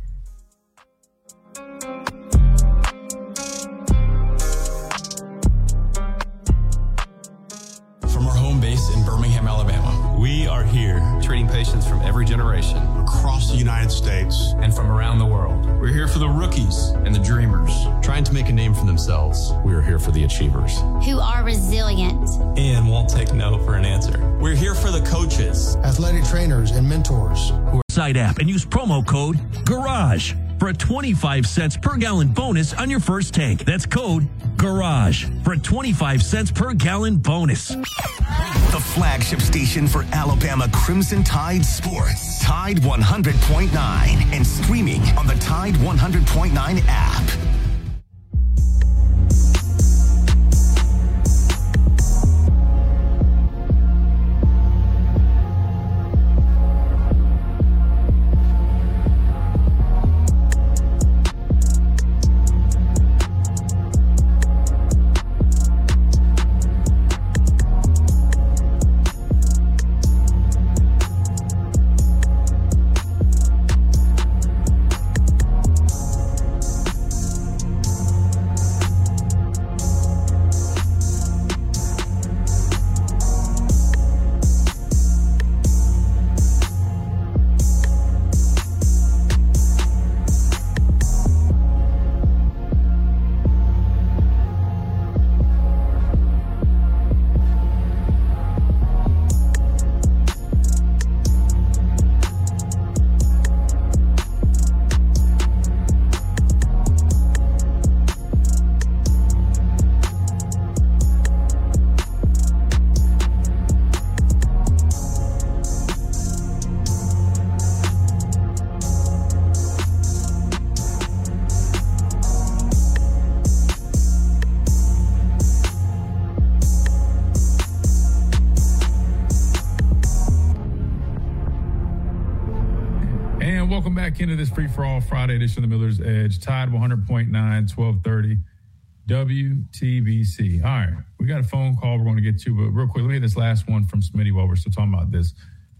From our home base in Birmingham, Alabama, we are here treating patients from every generation across the United States and from around the world. We're here for the rookies and the dreamers, trying to make a name for themselves. We're here for the achievers who are resilient and won't take no for an answer. We're here for the coaches, athletic trainers, and mentors who are site app and use promo code GARAGE for a 25 cents per gallon bonus on your first tank. That's code GARAGE for a 25 cents per gallon bonus. The flagship station for Alabama Crimson Tide Sports. Tide 100.9 and streaming on the Tide 100.9 app. welcome back into this free-for-all Friday edition of the Miller's Edge. Tide 100.9, 1230 WTBC. All right, we got a phone call we're going to get to, but real quick, let me hit this last one from Smitty while we're still talking about this.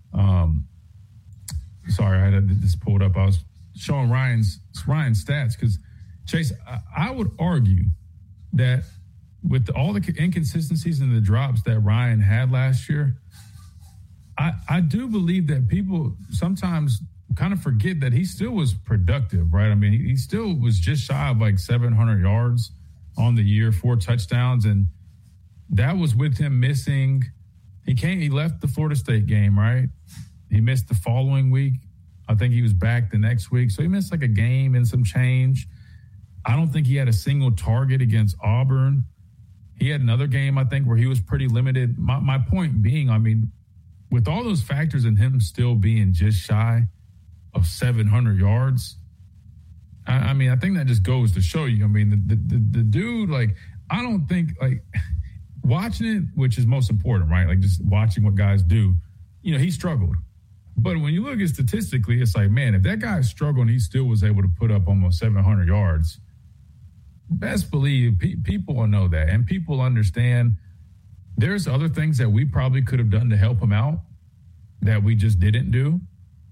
Sorry, I had this pulled up. I was showing Ryan's stats because, Chase, I would argue that with all the inconsistencies and the drops that Ryan had last year, I do believe that people sometimes kind of forget that he still was productive, right? I mean, he still was just shy of like 700 yards on the year, 4 touchdowns, and that was with him missing. He left the Florida State game, right? He missed the following week. I think he was back the next week. So he missed like a game and some change. I don't think he had a single target against Auburn. He had another game, I think, where he was pretty limited. My point being, I mean, with all those factors and him still being just shy of 700 yards, I mean, I think that just goes to show you. I mean, the dude, like, I don't think, like, watching it, which is most important, right? Like, just watching what guys do, you know, he struggled. But when you look at statistically, it's like, man, if that guy struggled and he still was able to put up almost 700 yards, best believe people will know that. And people understand there's other things that we probably could have done to help him out that we just didn't do.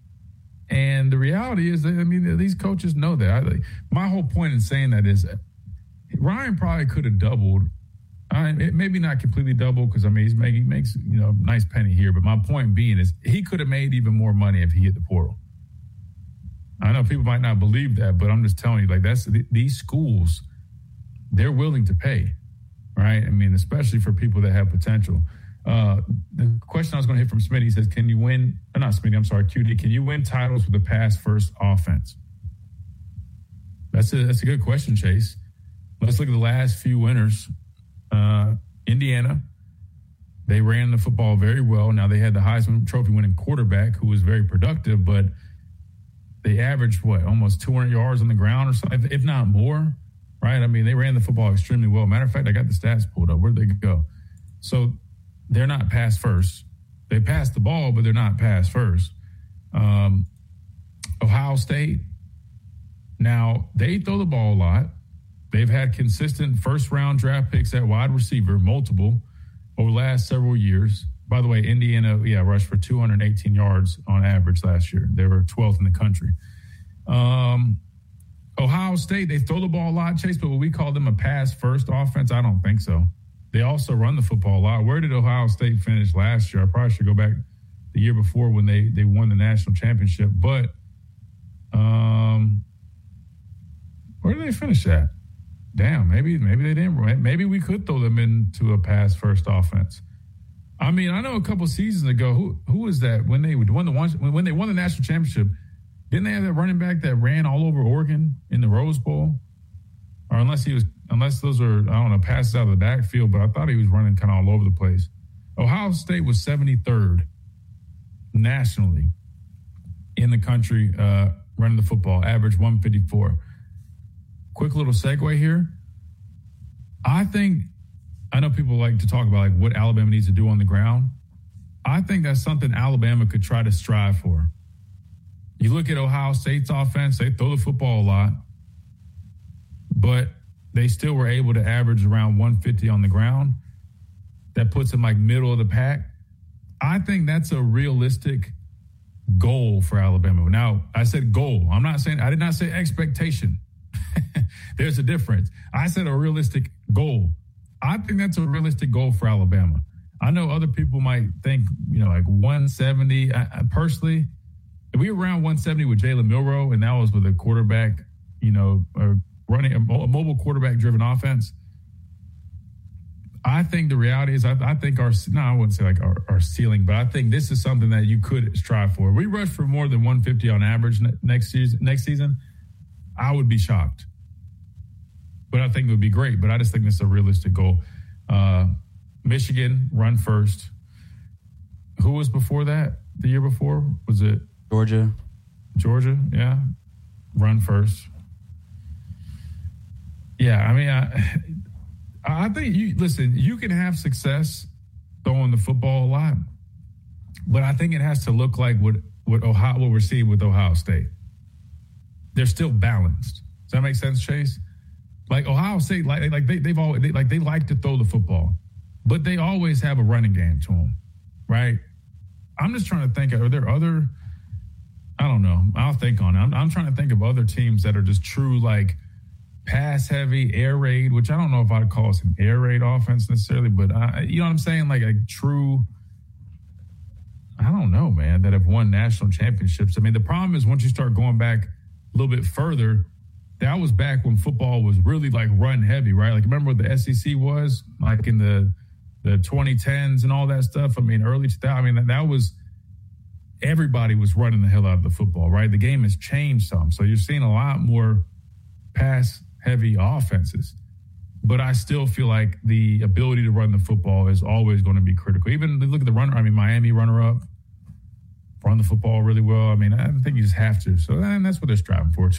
And the reality is that, I mean, these coaches know that. My whole point in saying that is Ryan probably could have doubled. Maybe not completely double because, I mean, he makes, you know, nice penny here. But my point being is he could have made even more money if he hit the portal. I know people might not believe that, but I'm just telling you, like, these schools, they're willing to pay, right? I mean, especially for people that have potential. The question I was going to hit from Smitty says, can you win, not Smitty, I'm sorry, QD, can you win titles with a pass-first offense? That's a good question, Chase. Let's look at the last few winners. Indiana, they ran the football very well. Now, they had the Heisman Trophy winning quarterback who was very productive, but they averaged, almost 200 yards on the ground or something, if not more, right? I mean, they ran the football extremely well. Matter of fact, I got the stats pulled up. Where'd they go? So they're not pass first. They pass the ball, but they're not pass first. Ohio State, now, they throw the ball a lot. They've had consistent first-round draft picks at wide receiver, multiple, over the last several years. By the way, Indiana, rushed for 218 yards on average last year. They were 12th in the country. Ohio State, they throw the ball a lot, Chase, but what we call them a pass-first offense, I don't think so. They also run the football a lot. Where did Ohio State finish last year? I probably should go back the year before when they won the national championship. But where did they finish at? Damn, maybe they didn't. Maybe we could throw them into a pass-first offense. I mean, I know a couple seasons ago, who was that when they won the national championship? Didn't they have that running back that ran all over Oregon in the Rose Bowl? Or unless those are, I don't know, passes out of the backfield, but I thought he was running kind of all over the place. Ohio State was 73rd nationally in the country running the football, average 154. Quick little segue here. I know people like to talk about like what Alabama needs to do on the ground. I think that's something Alabama could try to strive for. You look at Ohio State's offense, they throw the football a lot, but they still were able to average around 150 on the ground. That puts them like middle of the pack. I think that's a realistic goal for Alabama. Now, I said goal. I did not say expectation. There's a difference. I said a realistic goal. I think that's a realistic goal for Alabama. I know other people might think, like 170. Personally, if we were around 170 with Jalen Milroe, and that was with a quarterback, running a mobile quarterback-driven offense, I think the reality is I think I wouldn't say like our ceiling, but I think this is something that you could strive for. If we rush for more than 150 on average next season, I would be shocked. But I think it would be great. But I just think it's a realistic goal. Michigan, run first. Who was before that? The year before? Was it? Georgia, yeah. Run first. Yeah, I mean, I think you can have success throwing the football a lot. But I think it has to look like what we're seeing with Ohio State. they're still balanced. Does that make sense, Chase? Like Ohio State, they like to throw the football, but they always have a running game to them, right? I'm just trying to think, are there other, I don't know, I'll think on it. I'm trying to think of other teams that are just true, like, pass-heavy, air raid, which I don't know if I'd call us an air raid offense necessarily, but you know what I'm saying? Like a true, I don't know, man, that have won national championships. I mean, the problem is once you start going back a little bit further, that was back when football was really like run heavy, right? Like remember what the SEC was like in the 2010s and all that stuff. I mean, early 2000s. I mean, that was everybody was running the hell out of the football, right? The game has changed some, so you're seeing a lot more pass-heavy offenses. But I still feel like the ability to run the football is always going to be critical. Even look at the runner. I mean, Miami runner-up. Run the football really well. I mean, I think you just have to. So that's what they're striving for.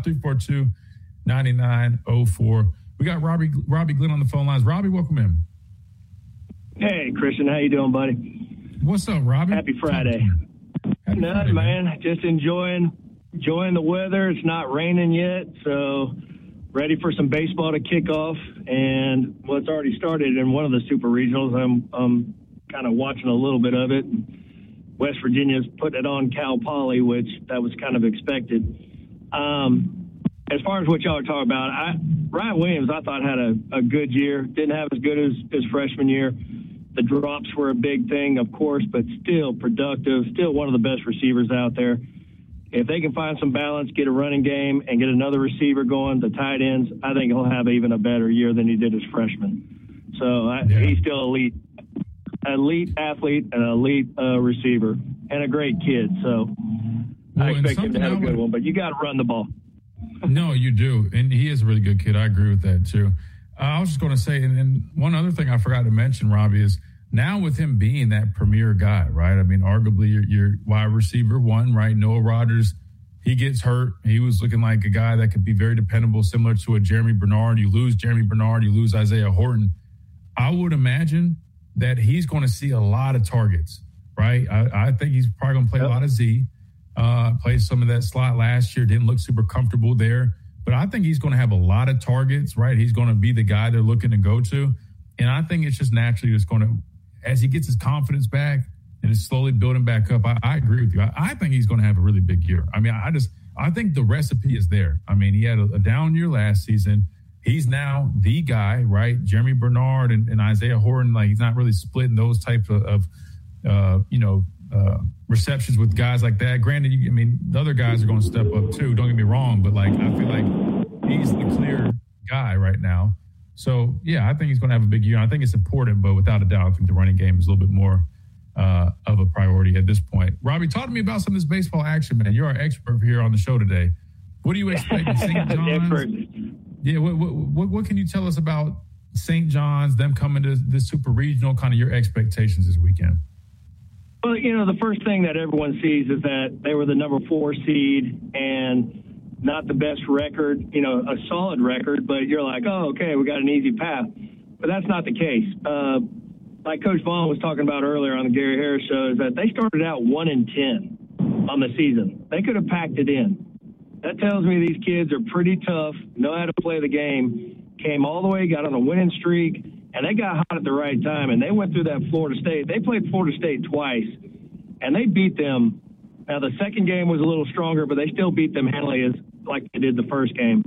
205-342-9904. We got Robbie Glenn on the phone lines. Robbie, welcome in. Hey, Christian. How you doing, buddy? What's up, Robbie? Happy Friday. Nothing, man. Just enjoying the weather. It's not raining yet, so ready for some baseball to kick off. And well, it's already started in one of the super regionals. I'm kind of watching a little bit of it. West Virginia's putting it on Cal Poly, which that was kind of expected. As far as what y'all are talking about, Ryan Williams, I thought had a good year. Didn't have as good as his freshman year. The drops were a big thing, of course, but still productive, still one of the best receivers out there. If they can find some balance, get a running game, and get another receiver going, the tight ends, I think he'll have even a better year than he did as freshman. So he's still elite athlete and an elite receiver and a great kid. So I expect him to have a good one, but you got to run the ball. No, you do. And he is a really good kid. I agree with that too. I was just going to say, and one other thing I forgot to mention, Robbie, is now with him being that premier guy, right? I mean, arguably your wide receiver one, right? Noah Rodgers, he gets hurt. He was looking like a guy that could be very dependable, similar to a Jeremy Bernard. You lose Jeremy Bernard, you lose Isaiah Horton. I would imagine that he's going to see a lot of targets, right? I think he's probably going to play a lot of Z. Played some of that slot last year, didn't look super comfortable there. But I think he's going to have a lot of targets, right? He's going to be the guy they're looking to go to. And I think it's just naturally just going to, as he gets his confidence back and is slowly building back up, I agree with you. I think he's going to have a really big year. I mean, I think the recipe is there. I mean, he had a down year last season. He's now the guy, right? Jeremy Bernard and Isaiah Horton, like he's not really splitting those types of receptions with guys like that. Granted, the other guys are going to step up too. Don't get me wrong, but like I feel like he's the clear guy right now. So yeah, I think he's going to have a big year. I think it's important, but without a doubt, I think the running game is a little bit more of a priority at this point. Robbie, talk to me about some of this baseball action, man. You're our expert here on the show today. What do you expect in St. John's? Yeah, what can you tell us about St. John's, them coming to this super regional, kind of your expectations this weekend? Well, the first thing that everyone sees is that they were the number 4 seed and not the best record, a solid record, but you're like, oh, okay, we got an easy path. But that's not the case. Like Coach Vaughn was talking about earlier on the Gary Harris show, is that they started out 1-10 on the season. They could have packed it in. That tells me these kids are pretty tough, know how to play the game, came all the way, got on a winning streak, and they got hot at the right time, and they went through that Florida State. They played Florida State twice, and they beat them. Now, the second game was a little stronger, but they still beat them handily like they did the first game.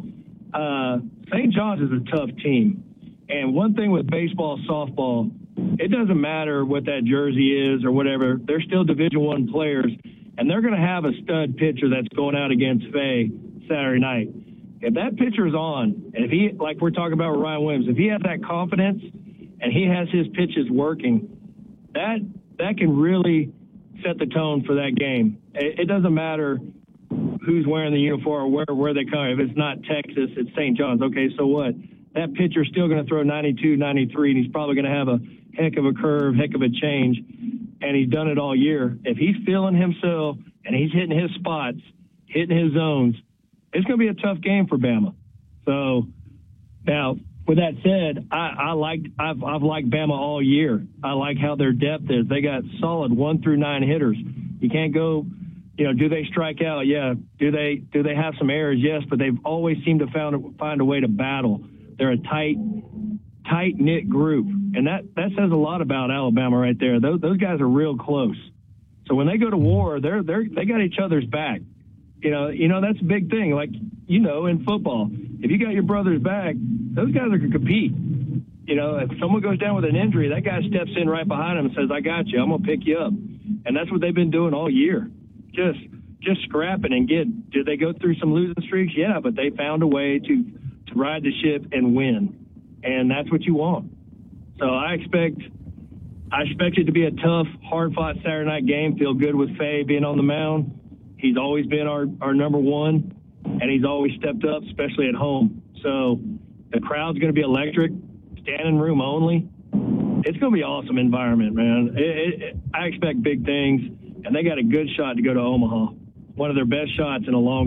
St. John's is a tough team. And one thing with baseball, softball, it doesn't matter what that jersey is or whatever. They're still Division I players, and they're going to have a stud pitcher that's going out against Fay Saturday night. If that pitcher's on, and if he, like we're talking about with Ryan Williams, if he has that confidence and he has his pitches working, that can really set the tone for that game. It doesn't matter who's wearing the uniform or where they come. If it's not Texas, it's St. John's. Okay, so what? That pitcher's still going to throw 92, 93, and he's probably going to have a heck of a curve, heck of a change, and he's done it all year. If he's feeling himself and he's hitting his spots, hitting his zones, it's going to be a tough game for Bama. So now, with that said, I've liked Bama all year. I like how their depth is. They got solid 1 through 9 hitters. You can't go do they strike out? Yeah. Do they have some errors? Yes, but they've always seemed to find a way to battle. They're a tight-knit group, and that says a lot about Alabama right there. Those guys are real close. So when they go to war, they got each other's back. That's a big thing. Like, in football, if you got your brother's back, those guys are going to compete. If someone goes down with an injury, that guy steps in right behind him and says, I got you. I'm going to pick you up. And that's what they've been doing all year. Just scrapping and did they go through some losing streaks? Yeah, but they found a way to ride the ship and win. And that's what you want. So I expect it to be a tough, hard-fought Saturday night game. Feel good with Faye being on the mound. He's always been our number one, and he's always stepped up, especially at home. So the crowd's going to be electric, standing room only. It's going to be an awesome environment, man. I expect big things, and they got a good shot to go to Omaha. One of their best shots in a long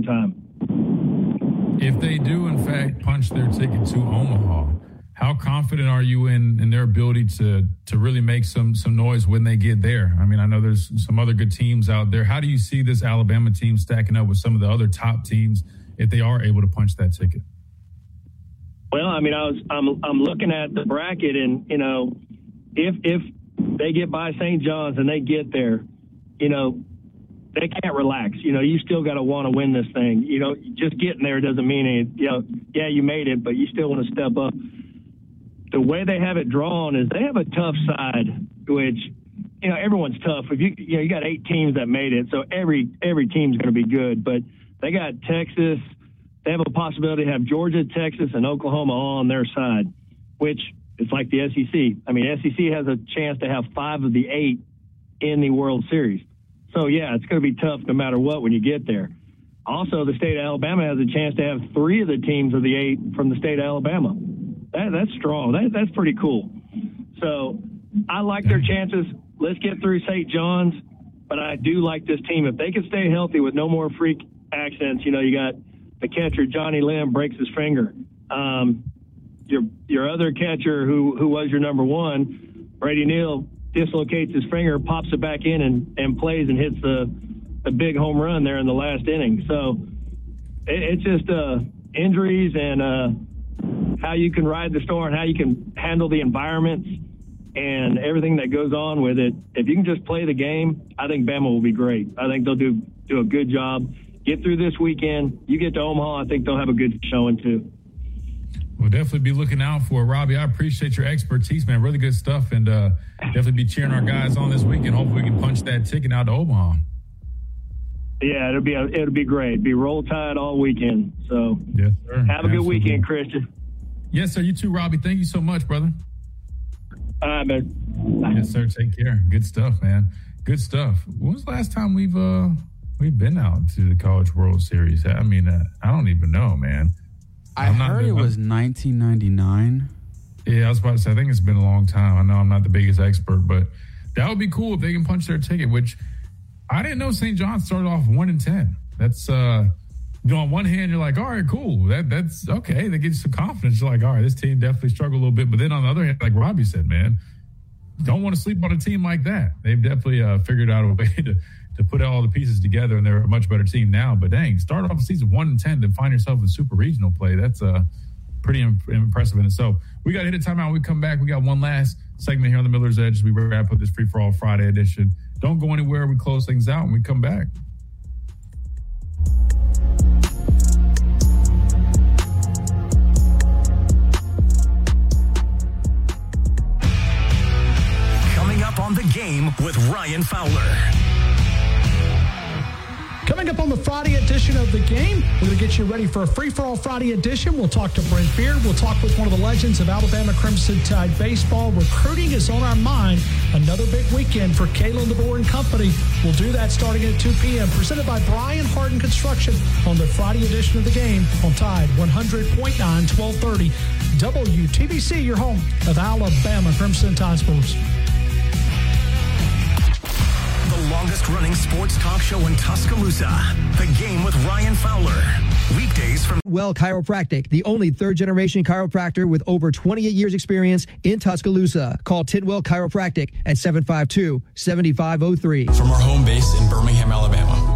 time. If they do, in fact, punch their ticket to Omaha, how confident are you in their ability to really make some noise when they get there? I mean, I know there's some other good teams out there. How do you see this Alabama team stacking up with some of the other top teams if they are able to punch that ticket? Well, I mean, I'm looking at the bracket, and if they get by St. John's and they get there, they can't relax. You still got to want to win this thing. Just getting there doesn't mean anything. Yeah, you made it, but you still want to step up. The way they have it drawn is they have a tough side, which, everyone's tough. If you got 8 teams that made it, so every team's going to be good. But they got Texas. They have a possibility to have Georgia, Texas, and Oklahoma all on their side, which is like the SEC. I mean, SEC has a chance to have 5 of the 8 in the World Series. So, yeah, it's going to be tough no matter what when you get there. Also, the state of Alabama has a chance to have 3 of the teams of the 8 from the state of Alabama. That's strong. That's pretty cool. So I like their chances. Let's get through St. John's, but I do like this team. If they can stay healthy with no more freak accidents, you got the catcher, Johnny Lim, breaks his finger. Your other catcher who was your number one, Brady Neal, dislocates his finger, pops it back in and plays and hits the big home run there in the last inning. So it's just injuries and how you can ride the storm, how you can handle the environments and everything that goes on with it. If you can just play the game, I think Bama will be great. I think they'll do a good job. Get through this weekend. You get to Omaha, I think they'll have a good showing too. We'll definitely be looking out for it. Robbie, I appreciate your expertise, man. Really good stuff, and definitely be cheering our guys on this weekend. Hopefully we can punch that ticket out to Omaha. Yeah, it'll be great. Be Roll Tide all weekend. So yes, sir. Have a good weekend, Christian. Yes, sir. You too, Robbie. Thank you so much, brother. All right, man. Bye. Yes, sir. Take care. Good stuff, man. Good stuff. When was the last time we've been out to the College World Series? I mean, I don't even know, man. I heard it was 1999. Yeah, I was about to say, I think it's been a long time. I know I'm not the biggest expert, but that would be cool if they can punch their ticket, which I didn't know St. John started off 1-10. That's, on one hand, you're like, all right, cool. That's okay. That gives you some confidence. You're like, all right, this team definitely struggled a little bit. But then on the other hand, like Robbie said, man, don't want to sleep on a team like that. They've definitely figured out a way to put all the pieces together, and they're a much better team now. But dang, start off the season 1-10 to find yourself in super regional play. That's pretty impressive in itself. We got to hit a timeout. When we come back, we got one last segment here on the Miller's Edge. We wrap up this free-for-all Friday edition. Don't go anywhere. We close things out when we come back. Coming up on The Game with Ryan Fowler. Coming up on the Friday edition of The Game, we're going to get you ready for a free-for-all Friday edition. We'll talk to Brent Beard. We'll talk with one of the legends of Alabama Crimson Tide baseball. Recruiting is on our mind. Another big weekend for Kalen DeBoer and company. We'll do that starting at 2 p.m. Presented by Brian Harden Construction on the Friday edition of The Game on Tide 100.9, 1230. WTBC, your home of Alabama Crimson Tide sports. The longest-running sports talk show in Tuscaloosa. The Game with Ryan Fowler. Weekdays from Well Chiropractic, the only third-generation chiropractor with over 28 years experience in Tuscaloosa. Call Tidwell Chiropractic at 752-7503. From our home base in Birmingham, Alabama,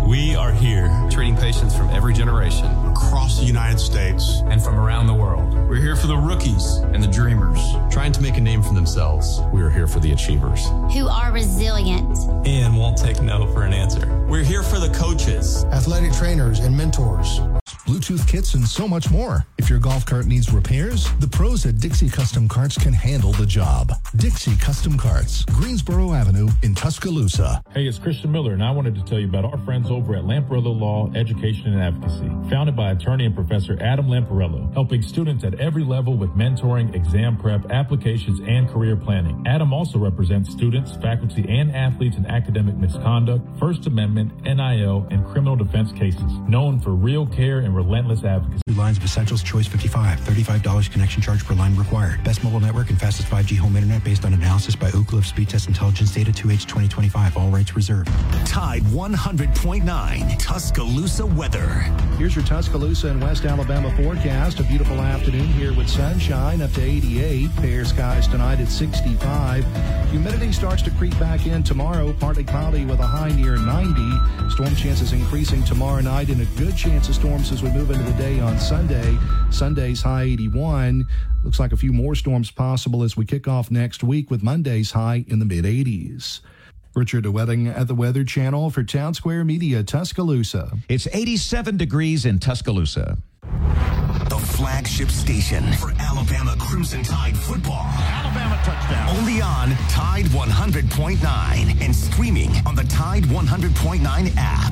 We are here treating patients from every generation across the United States and from around the world. We're here for the rookies and the dreamers trying to make a name for themselves. We are here for the achievers who are resilient and won't take no for an answer. We're here for the coaches, athletic trainers, and mentors. Bluetooth kits, and so much more. If your golf cart needs repairs, the pros at Dixie Custom Carts can handle the job. Dixie Custom Carts, Greensboro Avenue in Tuscaloosa. Hey, it's Christian Miller, and I wanted to tell you about our friends over at Lamparello Law, Education and Advocacy. Founded by attorney and Professor Adam Lamparello, helping students at every level with mentoring, exam prep, applications, and career planning. Adam also represents students, faculty, and athletes in academic misconduct, First Amendment, NIL, and criminal defense cases. Known for real care and relentless advocacy. Lines of Essentials Choice 55. $35 connection charge per line required. Best mobile network and fastest 5G home internet based on analysis by Ookla of Speed Test Intelligence data 2H 2025. All rights reserved. Tide 100.9 Tuscaloosa weather. Here's your Tuscaloosa and West Alabama forecast. A beautiful afternoon here with sunshine up to 88. Fair skies tonight at 65. Humidity starts to creep back in tomorrow. Partly cloudy with a high near 90. Storm chances increasing tomorrow night and a good chance of storms as we move into the day on Sunday. Sunday's high 81. Looks like a few more storms possible as we kick off next week with Monday's high in the mid-80s. Richard DeWetting at the Weather Channel for Town Square Media, Tuscaloosa. It's 87 degrees in Tuscaloosa. The flagship station for Alabama Crimson Tide football. Alabama touchdown. Only on Tide 100.9 and streaming on the Tide 100.9 app.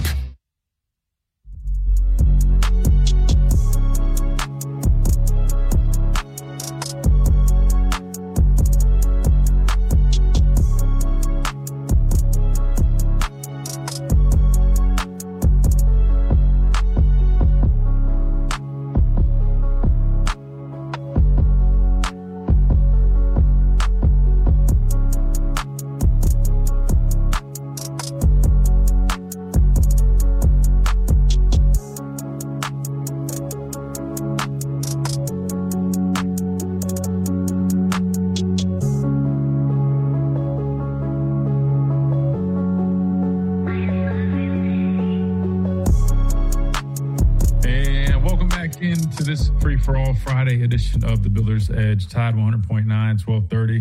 Free-for-all Friday edition of the Builder's Edge, Tide 100.9, 1230.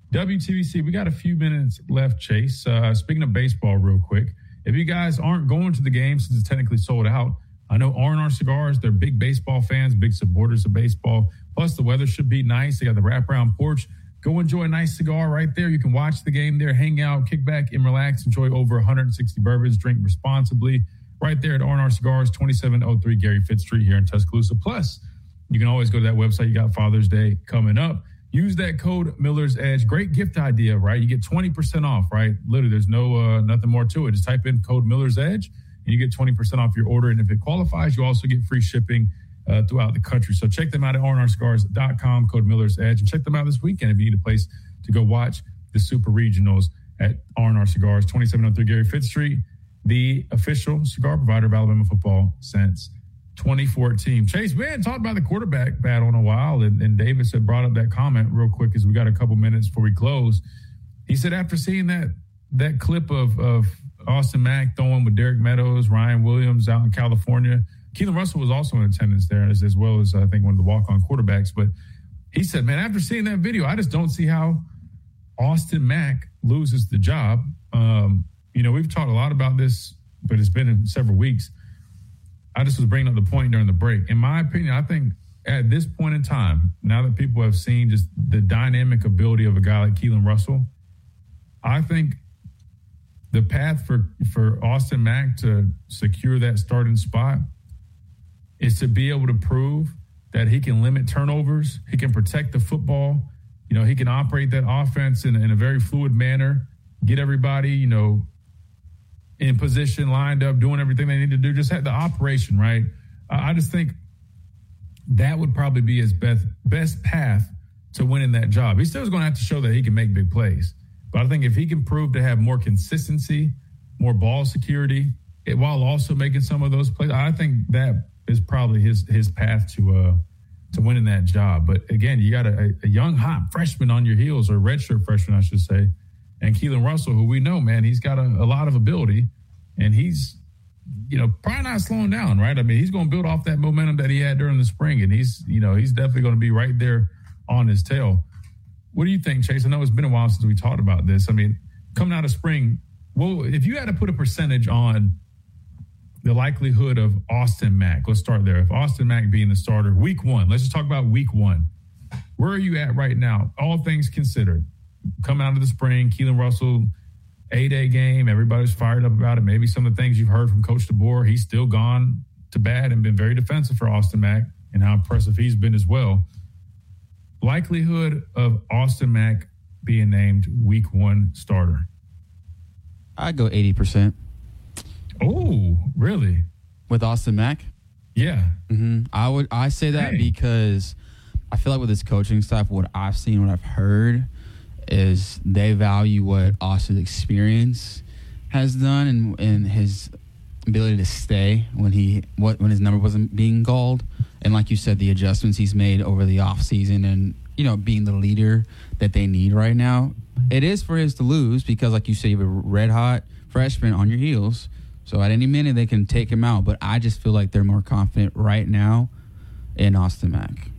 WTBC, we got a few minutes left, Chase. Speaking of baseball real quick, if you guys aren't going to the game since it's technically sold out, I know R&R Cigars, they're big baseball fans, big supporters of baseball. Plus, the weather should be nice. They got the wraparound porch. Go enjoy a nice cigar right there. You can watch the game there, hang out, kick back, and relax. Enjoy over 160 bourbons. Drink responsibly. Right there at R&R Cigars, 2703 Gary Fitz Street here in Tuscaloosa. Plus, you can always go to that website. You got Father's Day coming up. Use that code Miller's Edge. Great gift idea, right? You get 20% off, right? Literally, there's no nothing more to it. Just type in code Miller's Edge, and you get 20% off your order. And if it qualifies, you also get free shipping throughout the country. So check them out at rnrcigars.com, code Miller's Edge. And check them out this weekend if you need a place to go watch the Super Regionals at R&R Cigars, 2703 Gary Fitz Street, the official cigar provider of Alabama football since 2014. Chase, we hadn't talked about the quarterback battle in a while, and Davis had brought up that comment real quick as we got a couple minutes before we close. He said after seeing that clip of Austin Mack throwing with Derek Meadows, Ryan Williams out in California, Keelan Russell was also in attendance there as well as I think one of the walk-on quarterbacks. But he said, man, after seeing that video, I just don't see how Austin Mack loses the job. We've talked a lot about this, but it's been in several weeks. I just was bringing up the point during the break. In my opinion, I think at this point in time, now that people have seen just the dynamic ability of a guy like Keelan Russell, I think the path for Austin Mack to secure that starting spot is to be able to prove that he can limit turnovers, he can protect the football, he can operate that offense in a very fluid manner, get everybody, in position, lined up, doing everything they need to do, just have the operation, right? I just think that would probably be his best path to winning that job. He still is going to have to show that he can make big plays. But I think if he can prove to have more consistency, more ball security, while also making some of those plays, I think that is probably his path to winning that job. But again, you got a young, hot freshman on your heels, or redshirt freshman, I should say, and Keelan Russell, who we know, man, he's got a lot of ability, and he's probably not slowing down, right? I mean, he's going to build off that momentum that he had during the spring, and he's definitely going to be right there on his tail. What do you think, Chase? I know it's been a while since we talked about this. I mean, coming out of spring, well, if you had to put a percentage on the likelihood of Austin Mack, let's start there. If Austin Mack being the starter, week one, let's just talk about week one. Where are you at right now? All things considered, coming out of the spring, Keelan Russell, 8-day game, everybody's fired up about it. Maybe some of the things you've heard from Coach DeBoer, he's still gone to bat and been very defensive for Austin Mack and how impressive he's been as well. Likelihood of Austin Mack being named week one starter? I'd go 80%. Oh, really? With Austin Mack? Yeah. Mm-hmm. I say that because I feel like with his coaching staff, what I've seen, what I've heard, is they value what Austin's experience has done and his ability to stay when his number wasn't being called. And like you said, the adjustments he's made over the offseason and, being the leader that they need right now. It is for his to lose because, like you say, you have a red-hot freshman on your heels. So at any minute, they can take him out. But I just feel like they're more confident right now in Austin Mack.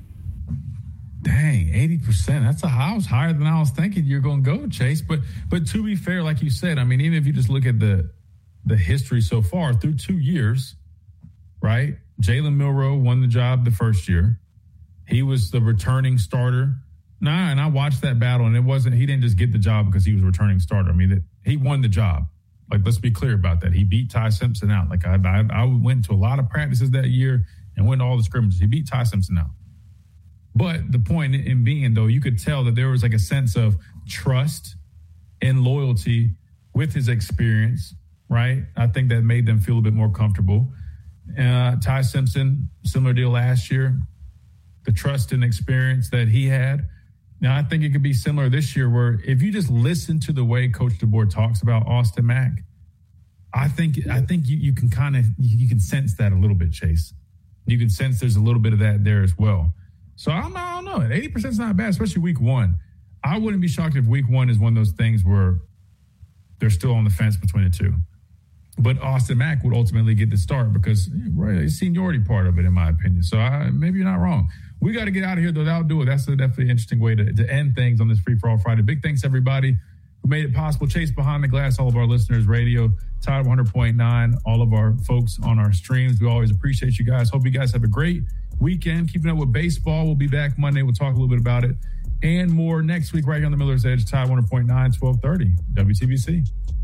Dang, 80%. That's I was higher than I was thinking you're going to go, Chase. But to be fair, like you said, I mean, even if you just look at the history so far through 2 years, right? Jalen Milroe won the job the first year. He was the returning starter. And I watched that battle, and he didn't just get the job because he was a returning starter. I mean, he won the job. Like, let's be clear about that. He beat Ty Simpson out. Like, I went to a lot of practices that year and went to all the scrimmages. He beat Ty Simpson out. But the point in being, though, you could tell that there was like a sense of trust and loyalty with his experience, right? I think that made them feel a bit more comfortable. Ty Simpson, similar deal last year, the trust and experience that he had. Now, I think it could be similar this year where if you just listen to the way Coach DeBoer talks about Austin Mack, I think you can you can sense that a little bit, Chase. You can sense there's a little bit of that there as well. So I don't know. 80% is not bad, especially week one. I wouldn't be shocked if week one is one of those things where they're still on the fence between the two. But Austin Mack would ultimately get the start because it's seniority part of it, in my opinion. So maybe you're not wrong. We got to get out of here, though. That'll do it. That's definitely an interesting way to end things on this Free For All Friday. Big thanks, everybody who made it possible. Chase Behind the Glass, all of our listeners, radio, Tide 100.9, all of our folks on our streams. We always appreciate you guys. Hope you guys have a great weekend. Keeping up with baseball. We'll be back Monday. We'll talk a little bit about it and more next week right here on the Miller's Edge, Tide 100.9, 1230, WTBC.